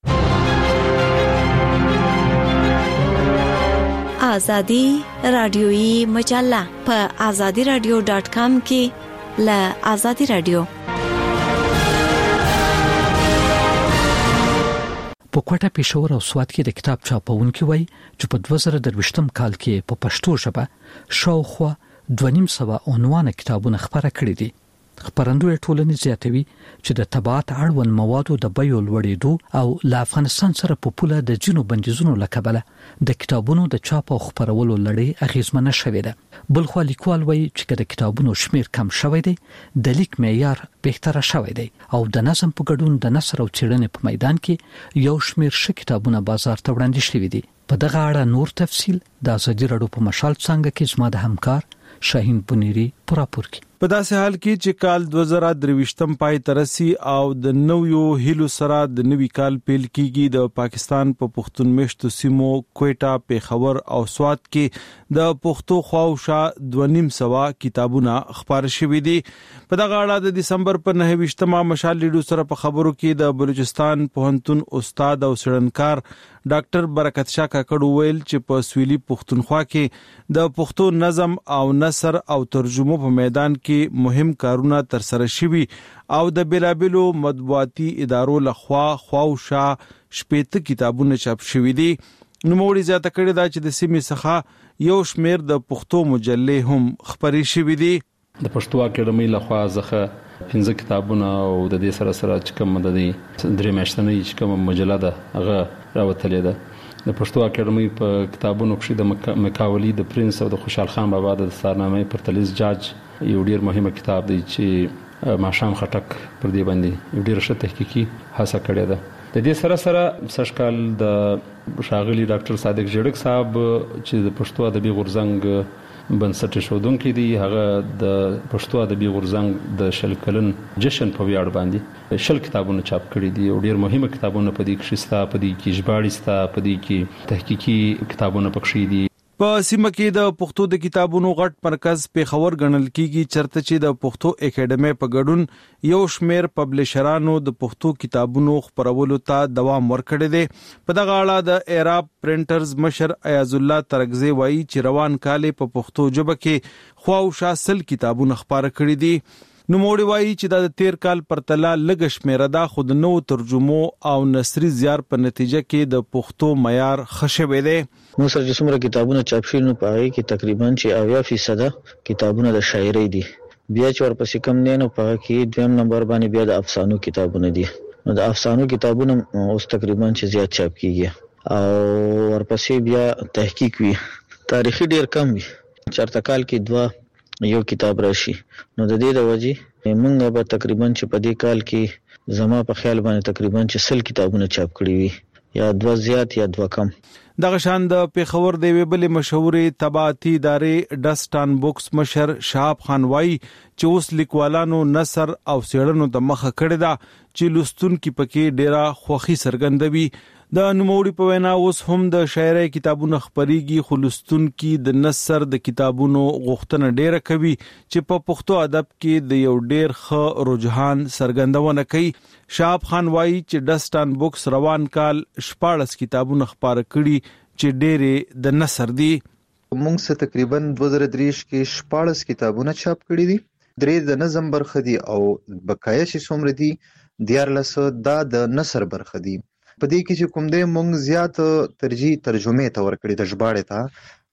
آزادی رادیویی مجله په آزادی رادیو ډاٹ کام کې له آزادی رادیو. په کوټه پېښور او سوات کې د کتاب چاپونکي وایي چې په دوه زره درویشتم کال کې په پښتو ژبه شاوخوا دوه نیم سوه عنوان کتابونه خپاره کړي دي. خپرندوی ټولنې زیاتوي چې د تبعات اړوند موادو د بیو لوړېدو او له افغانستان سره په پوله د ځینو بندیزونو له کبله د کتابونو د چاپ او خپرولو لړۍ اغیزمنه شوې ده. بلخو لیکوال وایي چې د کتابونو شمیر کم شوی دی، د لیک معیار بهتره شوی دی او د نظم په ګډون د نثر او څېړنې په میدان کې یو شمیر ښه کتابونه بازار ته وړاندې شوي دي. په دغه اړه نور تفصیل د آزادي رادیو په مشال څنګه کې زما د همکار شاهین بنيري پراپور کی. په داسې حال کې چې کال دوه زره درویشتم پای ترسي او د نویو هیلو سره د نوي کال پیل کیږي، د پاکستان په پښتون مشتو سیمو کوټه، پیښور او سوات کې د پښتو خواوشا دوه نیم سوه کتابونه خپاره شوي دي. په دغه اړه د دسمبر په نهه ویشتمه مشال لیډو سره په خبرو کې د بلوچستان پوهنتون استاد او څېړنکار ډاکټر برکت شاه کاکړ ویل چې په سویلي پښتونخوا کې د پښتو نظم او نثر او ترجمو په میدان کې مهم کارونه ترسره شوي او د بیلابلو مطبوعاتي ادارو لخوا خواوشا شپېته کتابونه چاپ شوي دي. نوموړي زیاته کړې ده چې د سیمې څخه یو شمیر د پښتو مجلې هم خپرې شوي دي. د پښتو اکیډمۍ لخوا ځخه پنځه کتابونه او د دې سره سره چې کوم د دې درې میاشتنۍ چې کوم مجله ده هغه راوتلې ده. د پښتو اکیډمۍ په کتابونو کې د مکاولی د پرنس او د خوشحال خان بابا د دستارنامې پرتلیز جاج یو ډیر مهمه کتاب دی چې ماشام خټک پر دې باندې یو ډیر ښه تحقیقي هڅه کړې ده. د دې سره سره سشکال د شاغلی ډاکټر صادق جړک صاحب چې د پښتو ادبي غورځنګ بنسټ شودونکي دي، هغه د پښتو ادبي غورځنګ د شل کلن جشن په ویاړ باندې شل کتابونه چاپ کړي دي او ډیر مهمه کتابونه په دې کې شته، په دې کې ژباړې شته، په دې کې تحقیقي کتابونه پکښې دي. په سیمه کې د پښتو د کتابونو غټ مرکز پیښور ګڼل کیږي، چرته چې د پښتو اکیډمۍ په ګډون یو شمیر پبلشرانو د پښتو کتابونو خپرولو ته دوام ورکړی دی. په دغه اړه د ایراب پرنټرز مشر ایاز الله ترغزی وایي چې روان کال په پښتو ژبه کې خواوشا سل کتابونه خپاره کړي دي. نوموړي وایي چې د تیر کال پرتله لږ شمیره ده، خو د نوو ترجمو او نثري زیار په نتیجه کې د پښتو معیار ښه شوی دی. نو سره چې څومره کتابونه چاپ شوي نو په هغې کې تقریبا چې اویا فیصده کتابونه د شاعرۍ دي. بیا چې ورپسې کم دی نو په هغه کې دویم نمبر باندې بیا د افسانو کتابونه دي. نو د افسانو کتابونه اوس تقریبا چې زیات چاپ کیږي او ورپسې بیا تحقیق وي، تاریخي ډیر کم وي. چرته کال کې دوه یو کتاب راشي. نو د دې د وجې موږ به تقریبا چې په دې کال کې زما په خیال باندې تقریبا چې سل کتابونه چاپ کړي وي، یا دوه زیات یا دوه کم. دغه شان د پیښور د یوې بلې مشهورې طباعتي ادارې ډسټان بوکس مشر شهاب خان وایي چې اوس لیکوالانو نثر او څېړنو ته مخه کړې ده چې لوستونکي پکې ډېره خوښي څرګندوي. د نوموړي په وینا اوس هم د شاعرۍ کتابونه خپریږي، خو لوستونکي د نثر د کتابونو غوښتنه ډیره کوي چې په پښتو ادب کې د یو ډیر ښه رجحان څرګندونه کوي. شهاب خان وایي چې ډسټان بوکس روان کال شپاړس کتابونه خپاره کړي چې ډېرې د نثر دي. موږ څه تقریبا دوه زره دریش کې شپاړس کتابونه چاپ کړي دي، درې د نظم برخه دي او بقایا چې څومره دي دیارلس دا د نثر برخه دي. په دې کې چې کوم دی موږ زیات ترجیح ترجمه ته ورکړي د ژباړې ته،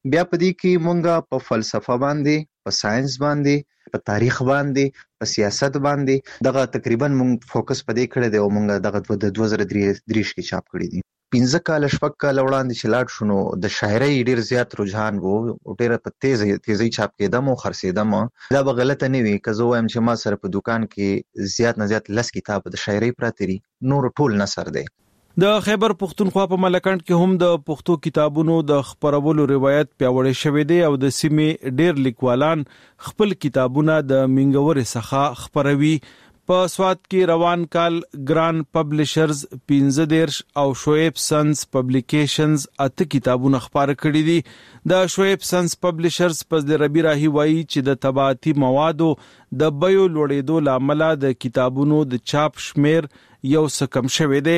بیا په دې کې مونږه په فلسفه باندې، په ساينس باندې، په تاریخ باندې، په سیاست باندې دغه تقریبا مونږ فوکس په دې کړی دی او مونږ دغه د دوه زره درې کې چاپ کړی دی. پنځه کاله شپږ کاله وړاندې چې لاړ شو نو د شاعرۍ ډېر زیات رجحان و او ډېره په تیزه تیزۍ چاپ کېدم او خرڅېدم. دا به غلطه نه وي که زه وایم چې ما سره په دوکان کې زیات نه زیات لس کتاب د شاعرۍ پراته دي، نور ټول نثر دی. د خیبر پښتونخوا په ملکنډ کې هم د پښتو کتابونو د خپرولو روایت پیاوړی شوی دی او د سیمې ډېر لیکوالان خپل کتابونه د منګورې څخه خپروي. په سوات کې روان کال ګران پبلشرز پنځه دیرش او شعیب سنس پبلیکیشنز اته کتابونه خپاره کړي دي. د شعیب سنس پبلشرز پس د ربی راهی وایي چې د طباعتي موادو د بیو لوړېدو لامل د کتابونو د چاپ شمیر یو څه کم شوی دی.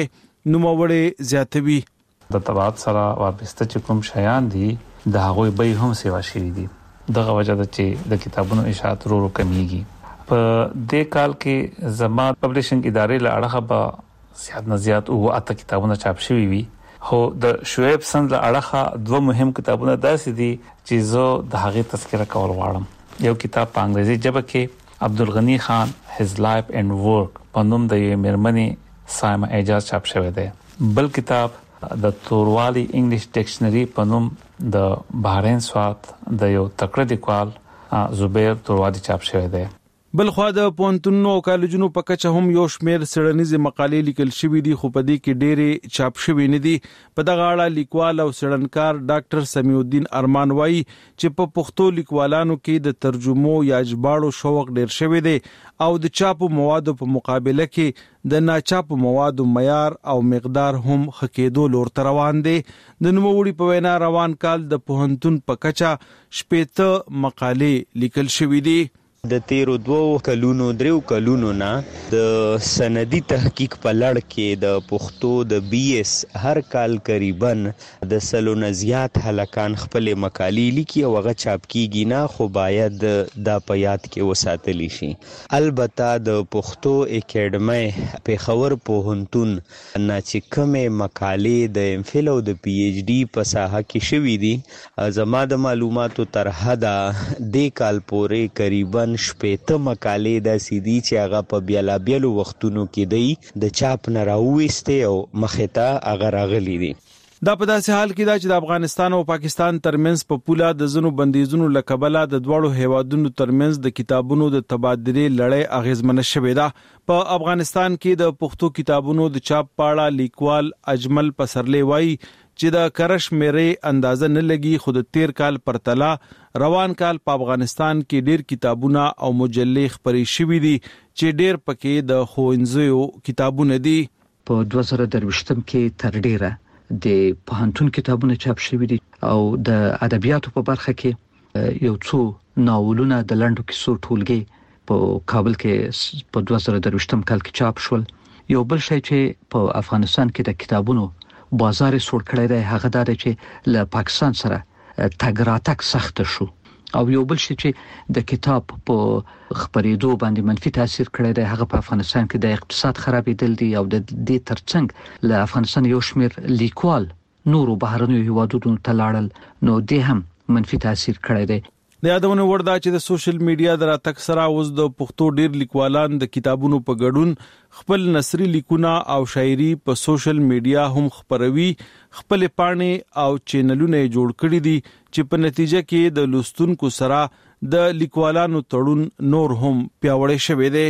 نوموړی زیاتوي د طباعت سره وابسته چې کوم شیان دي د هغوی بیې هم سیوا شوي دي. دغه وجه ده چې د کتابونو اشاعت ورو ورو کمیږي. په دې کال کې زما پبلشنګ ادارې له اړخه به زیات نه زیات او اته کتابونه چاپ شوي وي، خو د شعیب سند له اړخه دوه مهم کتابونه داسې دي چې زه د هغې تذکره کول غواړم. یو کتاب په انګریزي ژبه کې عبدالغنی خان His Life and Work په نوم د یوې مېرمنې سایمه اعجاز چاپ شوی دی. بل کتاب د توروالی انګلیش ډکشنری په نوم د بحرین سوات د یو تکړه لیکوال زبیر توروالی چاپ شوی دی. بل خو د پونتونو او کالجونو په کچه هم یو شمیر سړنیزه مقالې لیکل شوې دي، خو په دې کې ډېرې چاپ شوې نه دي. په دغه اړه لیکوال او څېړنکار ډاکټر سمیع الدین ارمان وایي چې په پښتو لیکوالانو کې د ترجمو یا ژباړو شوق ډېر شوی دی او د چاپو موادو په مقابله کې د ناچاپو موادو معیار او مقدار هم ښه کېدو لور ته روان دی. د نوموړي په وینا روان کال د پوهنتون په کچه شپېته مقالې لیکل شوې دي. د تیرو دوو کلونو دریو کلونو نه د سندي تحقیق په لړ کې د پښتو د بي اس هر کال قریبا د سلو نه زیات هلکان خپل مقالې لیکي او هغه چاپ کیږي نه، خو باید دا په یاد کې وساتلی شي. البته د پښتو اکیډمي پېښور پوهنتون نه چې کومې مقالې د ام فل او د پی ایچ ډي په ساحه کې شوي دي، زما د معلوماتو تر حده دې کال پورې قریبا شپېته مقالې داسې دي چې هغه په بیلابیلو وختونو کې دی د چاپ نه راوویستې او مخې ته هغه راغلي دي. دا په داسې حال کې دا چې د افغانستان او پاکستان ترمنځ په پوله د ځینو بندیزونو له کبله د دواړو هیوادونو ترمنځ د کتابونو د تبادلې لړۍ اغیزمنه شوې ده. په افغانستان کې د پښتو کتابونو د چاپ په اړه لیکوال اجمل پسرلی وایي چې د کرش مېرې اندازه نه لګي، خو د تیر کال پرتله روان کال په افغانستان کې ډېر کتابونه او مجلې خپرې شوي دي چې ډېر پکې د ښوونځیو کتابونه دي. په دوه زره درویشتم کې تر ډېره د پوهنتون کتابونه چاپ شوي دي او د ادبیاتو په برخه کې یو څو ناولونه د لنډو کیسو ټولګي په کابل کې په دوه زره درویشتم کال کې چاپ شول. یو بل شی چې په افغانستان کې د کتابونو بازار سور کړی دی هغه دا دی چې له پاکستان سره تګ راتګ سخت شو او یو بل شی چې د کتاب په خپرېدو باندې منفي تاثیر کړی دی هغه په افغانستان کې د اقتصاد خرابېدل دي او د دې ترڅنګ له افغانستان یو شمیر لیکوال نورو بهرنیو هیوادونو ته لاړل، نو دې هم منفي تاثیر کړی دی. د یادونه وړ ده چې د سوشل میډیا د راتګ سره اوس د پښتو ډېر لیکوالان د کتابونو په ګډون خپل نثري لیکونه او شاعري په سوشل میډیا هم خپروي. خپل پاڼې او چینلونه جوړ کړي دي چې په نتیجه کې د لوستونکو سره د لیکوالانو تړون نور هم پیاوړی شوی دی.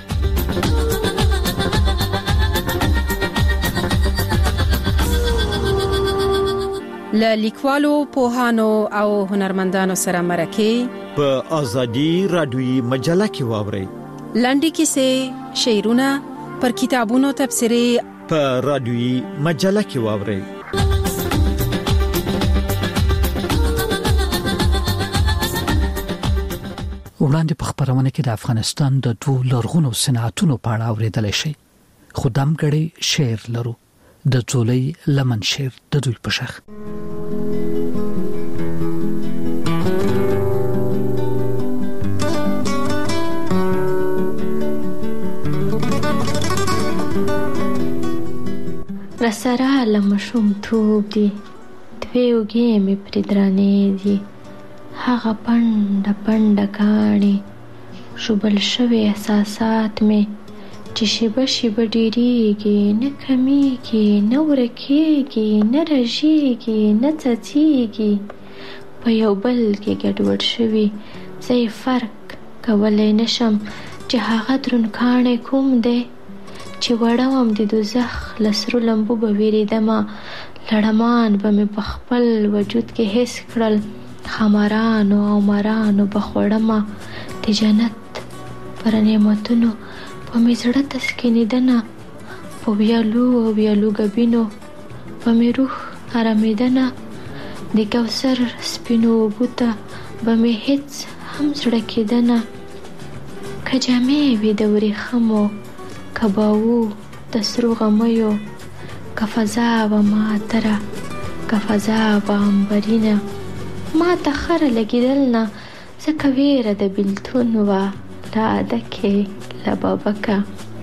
له لیکوالو، پوهانو او هنرمندانو سره مرکه په ازادي رادیوي مجله کې واورئ. لنډې کیسې، شعرونه، پر کتابونو تبصرې په رادیوي مجله کې واورئ. وړاندې په خبرونه کې د افغانستان د دوه لرغونو صنعتونو په اړه اوریدل شي. خدام غړي شعر لرو د ټولې لمن شعر د دوی په شخ. رسره لمشوم توب دی دوی اوږې مې پرې درانې دي، هغه پنډه پنډه کاڼې ژوبل شوي احساسات مې چې شیبه شیبه ډېرېږي، نه کمیږي، نه ورکېږي، نه رژېږي، نه څڅېږي، په یو بل کې ګډوډ شوي. زه یې فرق کولی نشم چې هغه دروند کاڼی کوم دی چې وړوم د دوزخ له سرو لمبو به وېرېدمه، لړمان به مې په خپل وجود کې حس کړل، خمارانو او مرانو به خوړمه، د جنت پر نعمتونو په مې زړه تسکینېدنه، په ویالو او ویالو ګبینو په مې روح ارامېدنه، د کوثر سپینو اوبو ته به مې هېڅ هم زړه کېدنه. که جامې وي د ورېښمو، که باو د سرو غمیو، که فضا وه معطره، که فضا وه عنبرینه، ما ته خره لګېدل نه، ځکه ویره د بېلتون وه له عادکې له بابکه.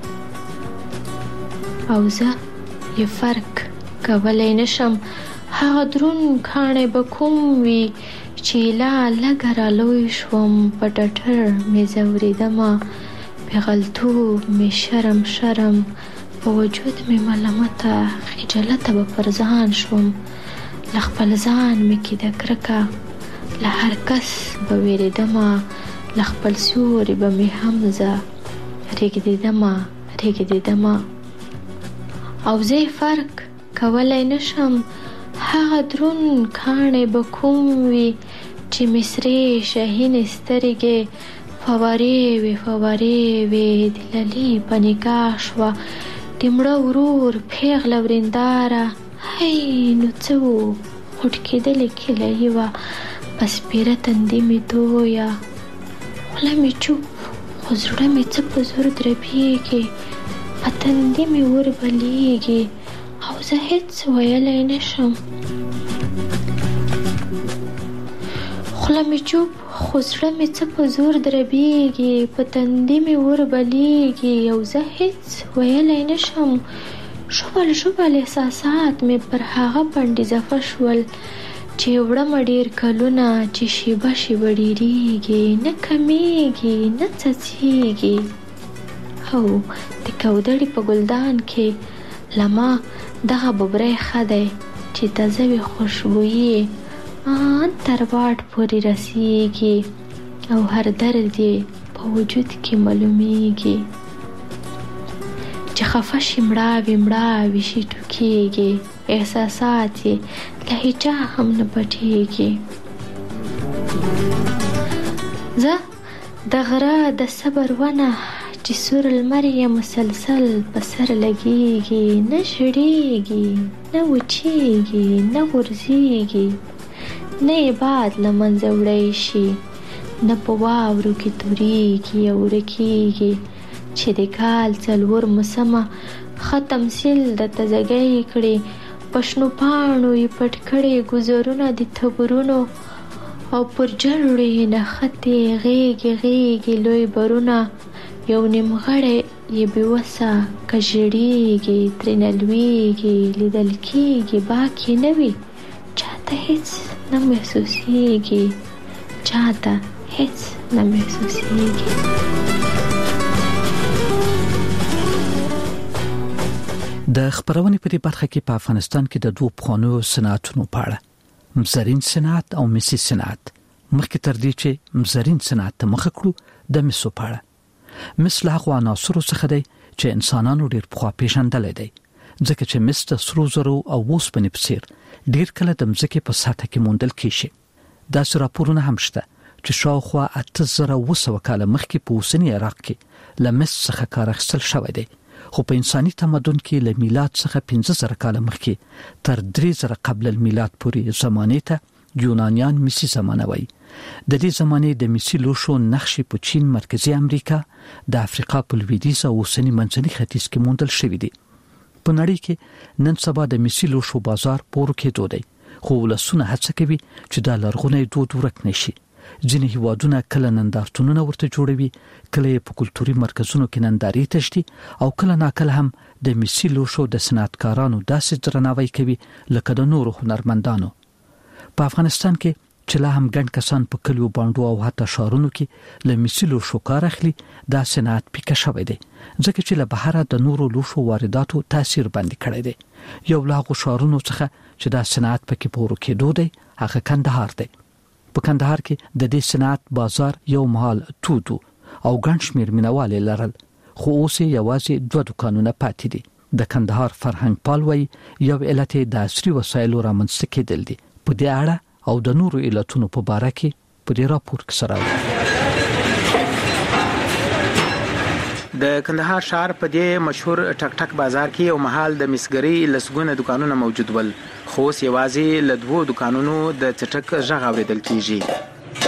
او زه یې فرق کولی نشم هغه دروند کاڼی به کوم وي چې لا لږه رالوی شوم، په ټټر مې ځورېدمه، پېغلتوب مې شرم شرم، په وجود مې ملامته، خجالته به پر ځان شوم، له خپل ځان مې کېده کرکه، له هر کس به وېرېدمه، له خپل سیوري به مې هم زه رېږدېدمه رېږدېدمه. او زه یې فرق کولی نشم هغه دروند کاڼی به کوم وي چې مې سرې شهینې سترګې فوارې وې فوارې وې، د للي په نکاح شوه، د مړه ورور پېغله ورېنداره، هی نو څه و غوټ کېدلې کیلهیي وه، په سپېره تندي مې تویه، خوله مې چوپ خو زړه مې څه په زور دربېږي، په تندي مې ور بلیږي، او زه هېڅ ویلی نشم. خوله مې چوپ خو زړه مې څه په زور دربېږي، په تندي مې ور بلیږي، او زه هېڅ ویلی نشم. ژوبل ژوبل احساسات مې پر هغه پنډې زفه شول چې وړمه ډېر کلونه، چې شیبه شیبه ډېرېږي، نه کمیږي، نه څڅېږي. او د کودړې په ګلدان کې له ما دغه ببری ښه دی چې تازه وي خوشبويي ان تر واټ پورې رسیږي، او هر درد یې په وجود کې معلومیږي، چې خفه شي مړاوي مړاوي شي ټوکېږي، احساسات یې له هیچا هم نه پټېږي. زه د غره د صبر ونه چې سور لمر یې مسلسل په سر لګېږي، نه ژړېږي، نه وچېږي، نه غورځېږي، نه یې باد له منځه وړی شي، نه په واورو کې تورېږي او ورکېږي، چې د کال څلور موسمه ښه تمثیل د تازهګۍ کړي، په شنو پاڼو یې پټ کړي ګذرونه د تبرونو، او پر جړو یې نښتې غیږې غیږې لوی برونه، یو نیمغړی یې بېوسه که ژړېږي، ترېنه لوېږي، لیدل کېږي، باک یې نه وي، چاته هېڅ نه محسوسېږي، چاته هېڅ نه محسوسېږي. د خبرونې په دې برخه کې په افغانستان کې د دوه پخوانیو صنعتونو په اړه، مزرین صنعت او مسي صنعت، مخکې تر دې چې مزرین صنعت ته مخه کړو د مسو په اړه. مس له هغو عناصرو څخه دی چې انسانانو ډېر پخوا پېژندلی دی، ځکه چې مس د سرو زرو او اوسپنې په څېر ډېر کله د مځکې په سطحه کې موندل کېږي. داسې راپورونه هم شته چې شاوخوا اته زره اوه سوه کاله مخکې په اوسني عراق کې له مس څخه کار اخیستل شوی دی، خو په انساني تمدن کې له میلاد څخه پنځه زره کاله مخکې تر درې زره قبل المیلاد پورې زمانې ته یونانیان مسي زمانه وایي. د دې زمانې د مسي لوښو نقشې په چین، مرکزي امریکا، د افریقا په لویدیځ او اوسني منځني ختیځ کې موندل شوي دي. په نړۍ کې نن سبا د مسي لوښو بازار پورو کېدو دی، خو ولسونه هڅه کوي چې دا لرغونی دود ورک نشي. ځینې هیوادونه کله نندارتونونه ورته جوړوي، کله یې په کلتوري مرکزونو کې نندارې تشدي، او کله ناکله هم د مسي لوښو د صنعتکارانو داسې درناوی کوي لکه د نورو هنرمندانو. په افغانستان کې چې لا هم ګڼ کسان په کلیو باندې او حتی شهرونو کې له میسلو شوکار اخلي دا صنعت پیکه شوی دی ځکه چې له بهره د نورو لوښو وارداتو تاثیر باندې کړی دی. یو لاغو شهرونو څخه چې دا صنعت پکې پورو کېدو دی هغه کندهار دی. په کندهار کې د دې صنعت بازار یو مهال تودو او ګڼ شمېر مینوال لرل خو اوس یوازې دوه دکانونه پاتې دي. د کندهار فرهنګ پال وایي یو علت د عصري وسایلو رامنځته کېدل دي. په دې اړه او د نورو علتونو په باره کې په دې راپور کې سره د کندهار ښار په دې مشهور ټک ټک بازار کې یو محل د مسګري لسګونه دکانونه موجود ول خو اوس یوازې له دوو دکانونو د چټک غږ اورېدل کیږي.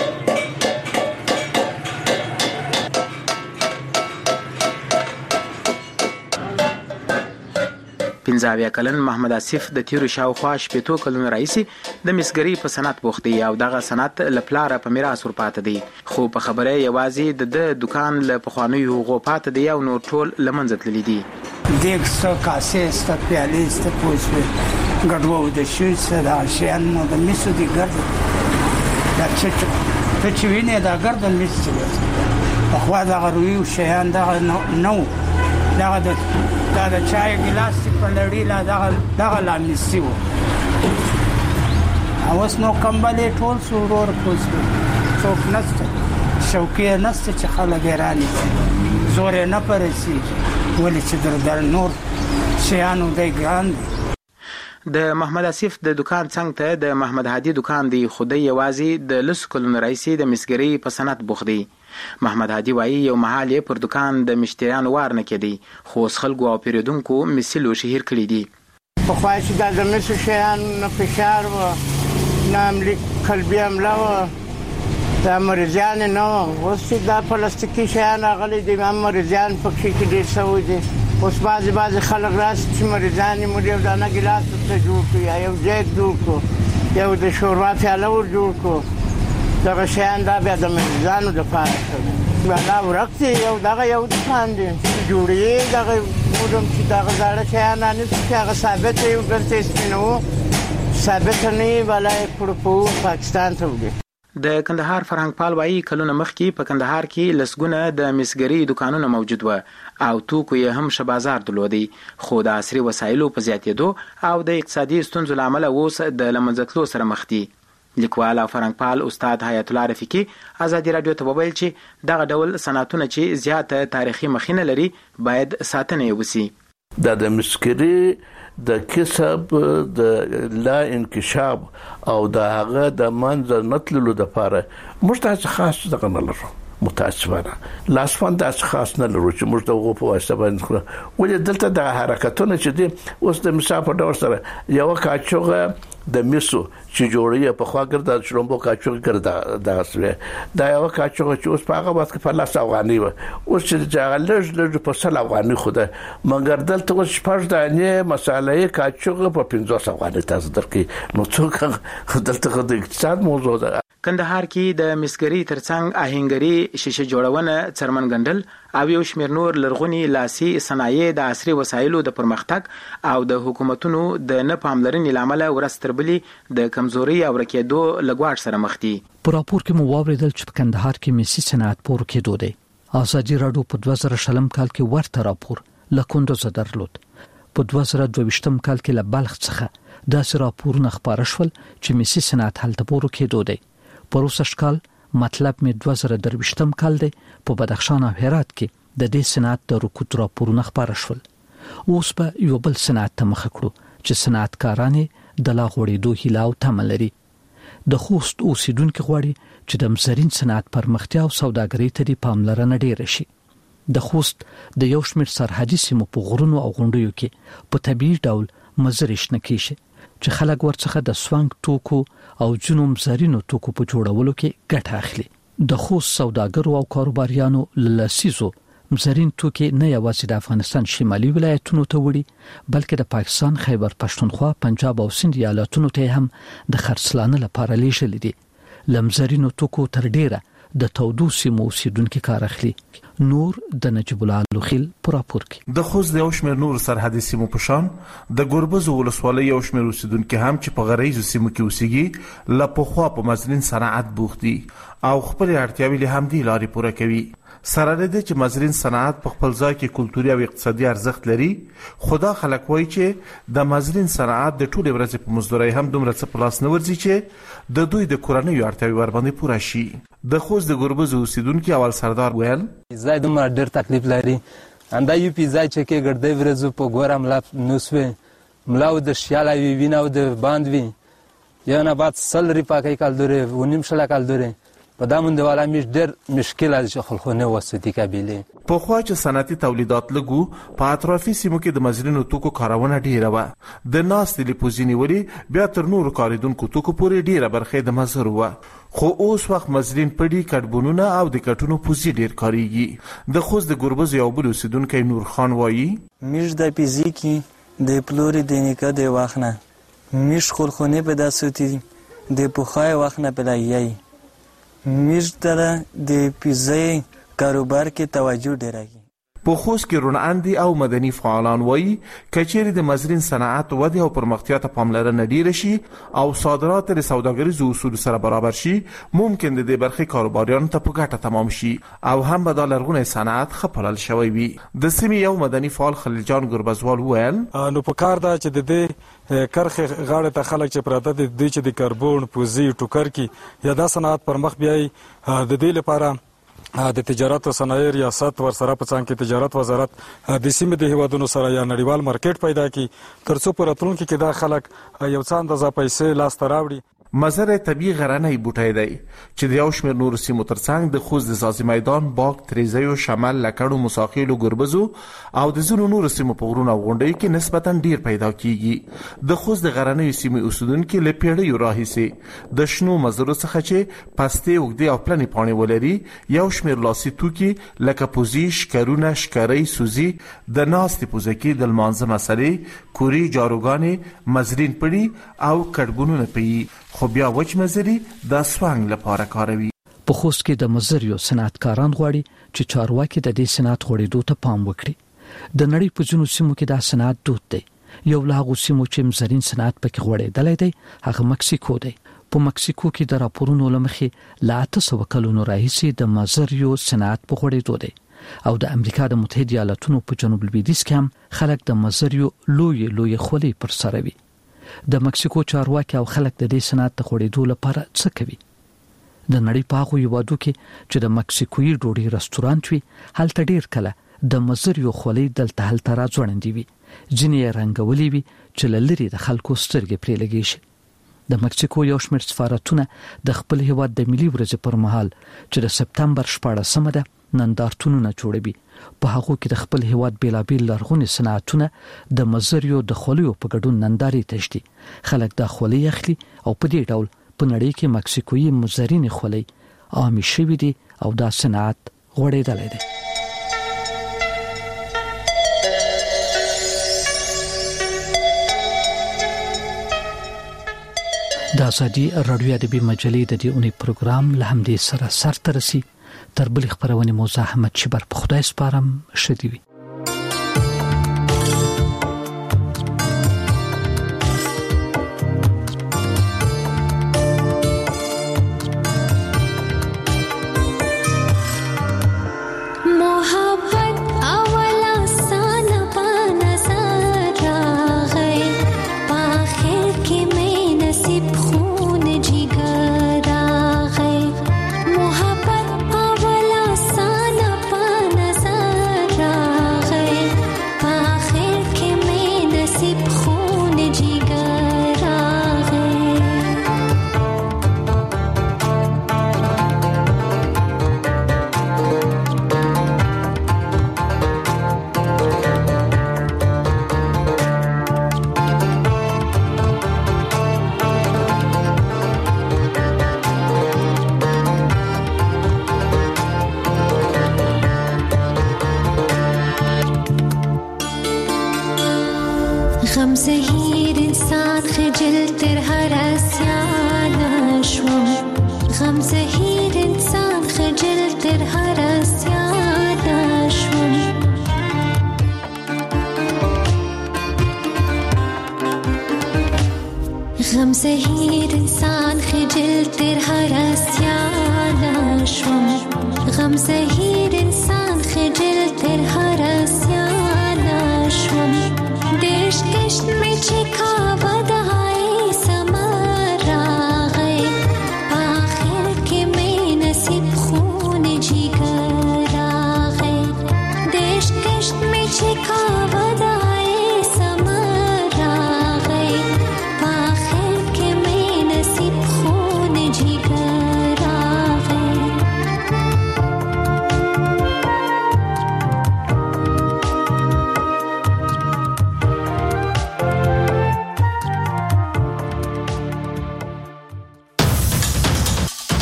پنځه اویا کلن محمد آصف د تیرو شاوخوا شپېتو کلونو راهیسې د مسګري په صنعت بوخت دی او دغه صنعت له پلاره په میراث ورپاته دی خو په خبره یوازې د دکان له پخوانیو هغو پاته دی او نور ټول له منځه تللي دي. دیګ سته کاسې سته پیالې سته پوسوې ګډوډ د شوي څه د شیان نو د مسو دي ګرد دا چې ته چې وینې دا ګرد د مس چې پخوا دغه روي شیان دغه نو دغه د دا د چای ګلاس په لړۍ لا دغه دغه لامسي وو اوس نو کمبلې ټول سورور پوسو څوک نسته شوکې نسته چې خلک راني زور نه پرسي ولې چې در در نور شیانو دی ګران د محمد آصف د دکان څنګ ته د محمد هادي دکان دی خدای یوازې د لس کلونو راهیسې د مسګري په صنعت بوخت دی. محمد هادي وایي یو مهال یې پر دکان د مشتریانو وار نه کېدی خو اوس خلکو او پیرودونکو مسلو شهیر کړي دي. پخوا چې دا د مسو شیان نه فشار و نه عملي قلبي حمله و دا مریضیان نه و اوس چې دا پلاستیکي شیان راغلي دي مریضیان پکې کې ډېر شوي دي. اوس بعضې بعضې خلک راسي چې مریضان یې مو یو دانه ګیلاس ورته جوړ کړو یا یو جیک جوړ کړو یو د شوروا پیاله ور جوړ کړو دغه شیان دا بیا د مریضانو دپاره کوي بیا دا ورک دی یو دغه یو دکان دی چې جوړوي دغه وډم چې دغه زاړه شیان رانیسي چې هغه ثابت یې ورته یې سپینوو ثابته نه یې بلا یې کړو پاکستان ته وړي. د کندهار فرهنګ پال وایي کلونه مخکې په کندهار کې لسګونه د مسګري دکانونه موجود و او توکو یې هم ښه بازار درلودی خو د عصري وسایلو په زیاتېدو او د اقتصادي ستونزو له امله اوس د له منځه تلو سره مخ دي. لیکوال او فرهنګ پال استاد حیات الله رفیقي ازادي راډیو ته وویل چې دغه ډول صنعتونه چې زیاته تاریخي مخینه لري باید ساتنه یې وسي. د د مسګري د کسب د لا انکشاف او د هغه د منځ نتللو د لپاره موږ تاسو خاص دغه نه لرو متاسفانه لاسفان تاسو خاص نه لرو چې موږ دغه په واسطه باندې خو ولې دلته د حرکتونه چې دي اوس د مسافر ډور سره یو کاچوغه د میسو چې جوړیه په خوا ګرځا شلمبو کاچوغه ګرځا د اسره دا یو کاچوغه چې اوس په هغه وخت کې په لاس افغاني و اوس چې جاغلج لږ په سل افغاني خوده مګر دلته اوس شپږ دانې مسالې کاچوغه په پنځوس افغاني تاسو درکې نو څوک دلته د اقتصاد موضوع ده. کندهار کې د مسګري ترڅنګ آهنګري شیشه جوړونه څرمن ګندل او یو شمېر نور لرغونی لاسي صنایع د عصري وسایلو د پرمختګ او د حکومتونو د نه پاملرنې لامل ورستربلي د کمزوري او رکیدو لګواټ سره مخ دي. په راپور کې مو واوریدل چې په کندهار کې مسي صنعت پور کېدو دی. ازادي راډیو په دوه زره شلم کال کې ورته راپور لکوندو درلود. په دوه زره دوه ویشتم کال کې له بلخ څخه داسې راپورونه خپاره شول چې مسي صنعت هلته پور کېدو دی. پروسش کال مطلب می دوه زره درویشتم کال دی په بدخشان او هرات کې د دې صنعت د رکود راپورونه خپاره شول. اوس په یو بل صنعت ته مخ کړو چې صنعتکاران د لا غوړېدو هیله او تمه لري. د خوست اوسیدونکو غواړي چې د مزرین صنعت پرمختیا او سوداګرۍ ته د پاملرنه ډیره شي. د خوست د یو شمېر سرحدي سیمو په غرونو او غونډیو کې په طبیعي ډول مزرې شنه کیږي چې خلک ورڅخه د سوانګ توکو او جنوم زرینو توکو په جوړولو کې ګټه اخلي. د خوست سوداګرو او کاروباریانو لاسیزو مزرین توکي نه یوازې د افغانستان شمالي ولایتونو ته وړي بلکې د پاکستان خیبر پښتونخوا پنجاب او سند ایالتونو ته هم د خرڅلانه لپاره لیږل دي. لمزرینو توکو تر ډیره د تودو سیمو اوسیدونکو کار اخلي. نور د نجیب الله لوخیل پر راپور کې د خوست د اوشمیر نور سرحدي سیمو په شان د ګوربز ولسوالۍ اوشمیر اوسیدونکو هم چې په غریزو سیمو کې اوسېږي لا په خوا په مزرین صنعت بوخت دي او خپل اړتیاوې له هم دي لارې پوره کوي. سره دې چې مزرین صنعت په خپل ځای کې کلتوري او اقتصادي ارزښت لري، خدا خلک وایي چې د مزرین صنعت د ټولې ورځې په مزدورۍ هم دومره څه په لاس نه ورځي چې د دوی د کورنیو اړتیاوې ورباندې پوره شي. د خوست د ګوربز اوسیدونکي اول سردار ویل زای دومره ډېر تکلیف لري انده یو پیزای چې کې ګرځي ورځو په ګورم لا نوسوي ملاو د شیاله وی ویناو د باند وی یا نه بعد سل ری پاکای کال دوره ونیم شلا کال دوره په دامن دیواله مش ډېر مشکل از خلخونه وسدي قبيله په خوا چې صنعتي تولیدات لګو په اطرافي سیمو کې د مزرینو توکو کارونه ډیره و د ناس د لپوزینی ولی بیا تر نور کاریدونکو توکو پورې ډیره برخه د مزر و خو اوس وخت مزرین پړي کډبونونه او د کټونو پوزي ډیر کاریږي. د خوست د ګوربز یو بل اوسیدونکو نور خان وایي مش د فزیکی د پلوري د نیکه د واخنه مش خلخونه په داسوتی د پوخای واخنه بلایي مش در د پیزای کاروبار کې توجه ډیره په خوست کې روناندي او مدني فعالان وایي کچېری د مزرین صنعت ودی او پرمختیا ته پاملرنه ډیره شي او صادرات د سوداګریزو اصول سره برابر شي ممکن د دې برخې کاروباریانو ته په ګټه تمام شي او هم به د لرغونی صنعت خپلل شوی وي. د سیمې یو مدني فعال خلیل جان ګوربزوال وویل نو په کار دا چې د دې کرخه غاړه ته خلک چې پراته د دې چې د کاربون پوزي ټوکر کې یا د صنعت پر مخ بیاي د دې لپاره د تجارت او صنایع ریاست ور سره په څنګ کې تجارت وزارت د سیمې د هیوادونو سره یا نړیوال مارکیټ پیدا کی ترڅو پر راتلونکي کې دا خلک یو څه اندازه پیسې لاس ته راوړي. مزر طبیعي غرنی بوټی دی چې د یو شمېر نورو سیمو ترڅنګ د خوست د سازي میدان باغ تریزیو شمال لکړو مساخیلو ګوربزو او د ځینو نورو سیمو په غرونو غونډۍ کې نسبتا ډیر پیدا کیږي. د خوست د غرنی سیمو اوسیدونکو له پیړیو راهیسې د شنو مزرو څخه چې پسته وګړي او پلنې پاڼې ولري یو شمېر لاسي توکي لکه پوزیش کرونه شکرۍ سوزي د ناستې پوزکي د لمانځه مسلې کوري جاروګانې مزرین پړي او کډبونونه پي خو بیا وچ مزري د سوانګ لپاره کاروي. په خوست کې د مزریو صنعتکاران غواړي چې چارواکي د دې صنعت غوړېدو ته پام وکړي. د نړۍ په ځینو سیمو کې دا صنعت دود دی. یو له هغو سیمو چې مزرین صنعت پکې غوړېدلی دی هغه مکسیکو دی. په مکسیکو کې د راپورونو له مخې له اته سوه کلونو راهیسې د مزریو صنعت په غوړېدو دی او د امریکا د متحده ایالاتونو په جنوب لویدیځ کې هم خلک د مزریو لوی لوی خولې پر سر وي. د مکسیکو چارواکي او خلک د دې صنعت ته غوړېدو لپاره څه کوي؟ د نړۍ په هغو هیوادو کې چې د مکسیکوي ډوډۍ رستورانت وي هلته ډیر کله د مزریو خولې دلته هلته راځوړندې وي، ځینې یې رنګولې وي چې له لرې د خلکو سترګې پرې لګې شي. د مکسیکو یو شمېر سفارتونه د خپل هیواد د ملي ورځې پر مهال چې د سپتمبر شپاړسمه ده نندارتونونه جوړوي. په هغو کې د خپل هیواد بیلابیل لرغوني صنعتونه د مزریو د خولیو په ګډون نندارې تشدي. خلک دا خولې اخلي او په دې ډول په نړۍ کې مکسیکوي مزرین خولې عامې شوي دي او دا صنعت غوړېدلی دی. د ازادي راډیو ادبي مجلې د دې اونۍ پروګرام له همدې سره سرته رسي. تر بلې خپرونې مو زه احمد شبر په خدای سپارم. ښه دې وي. محبت اولا سانا پا نظر ډېر هرسیاله شوم غم زهی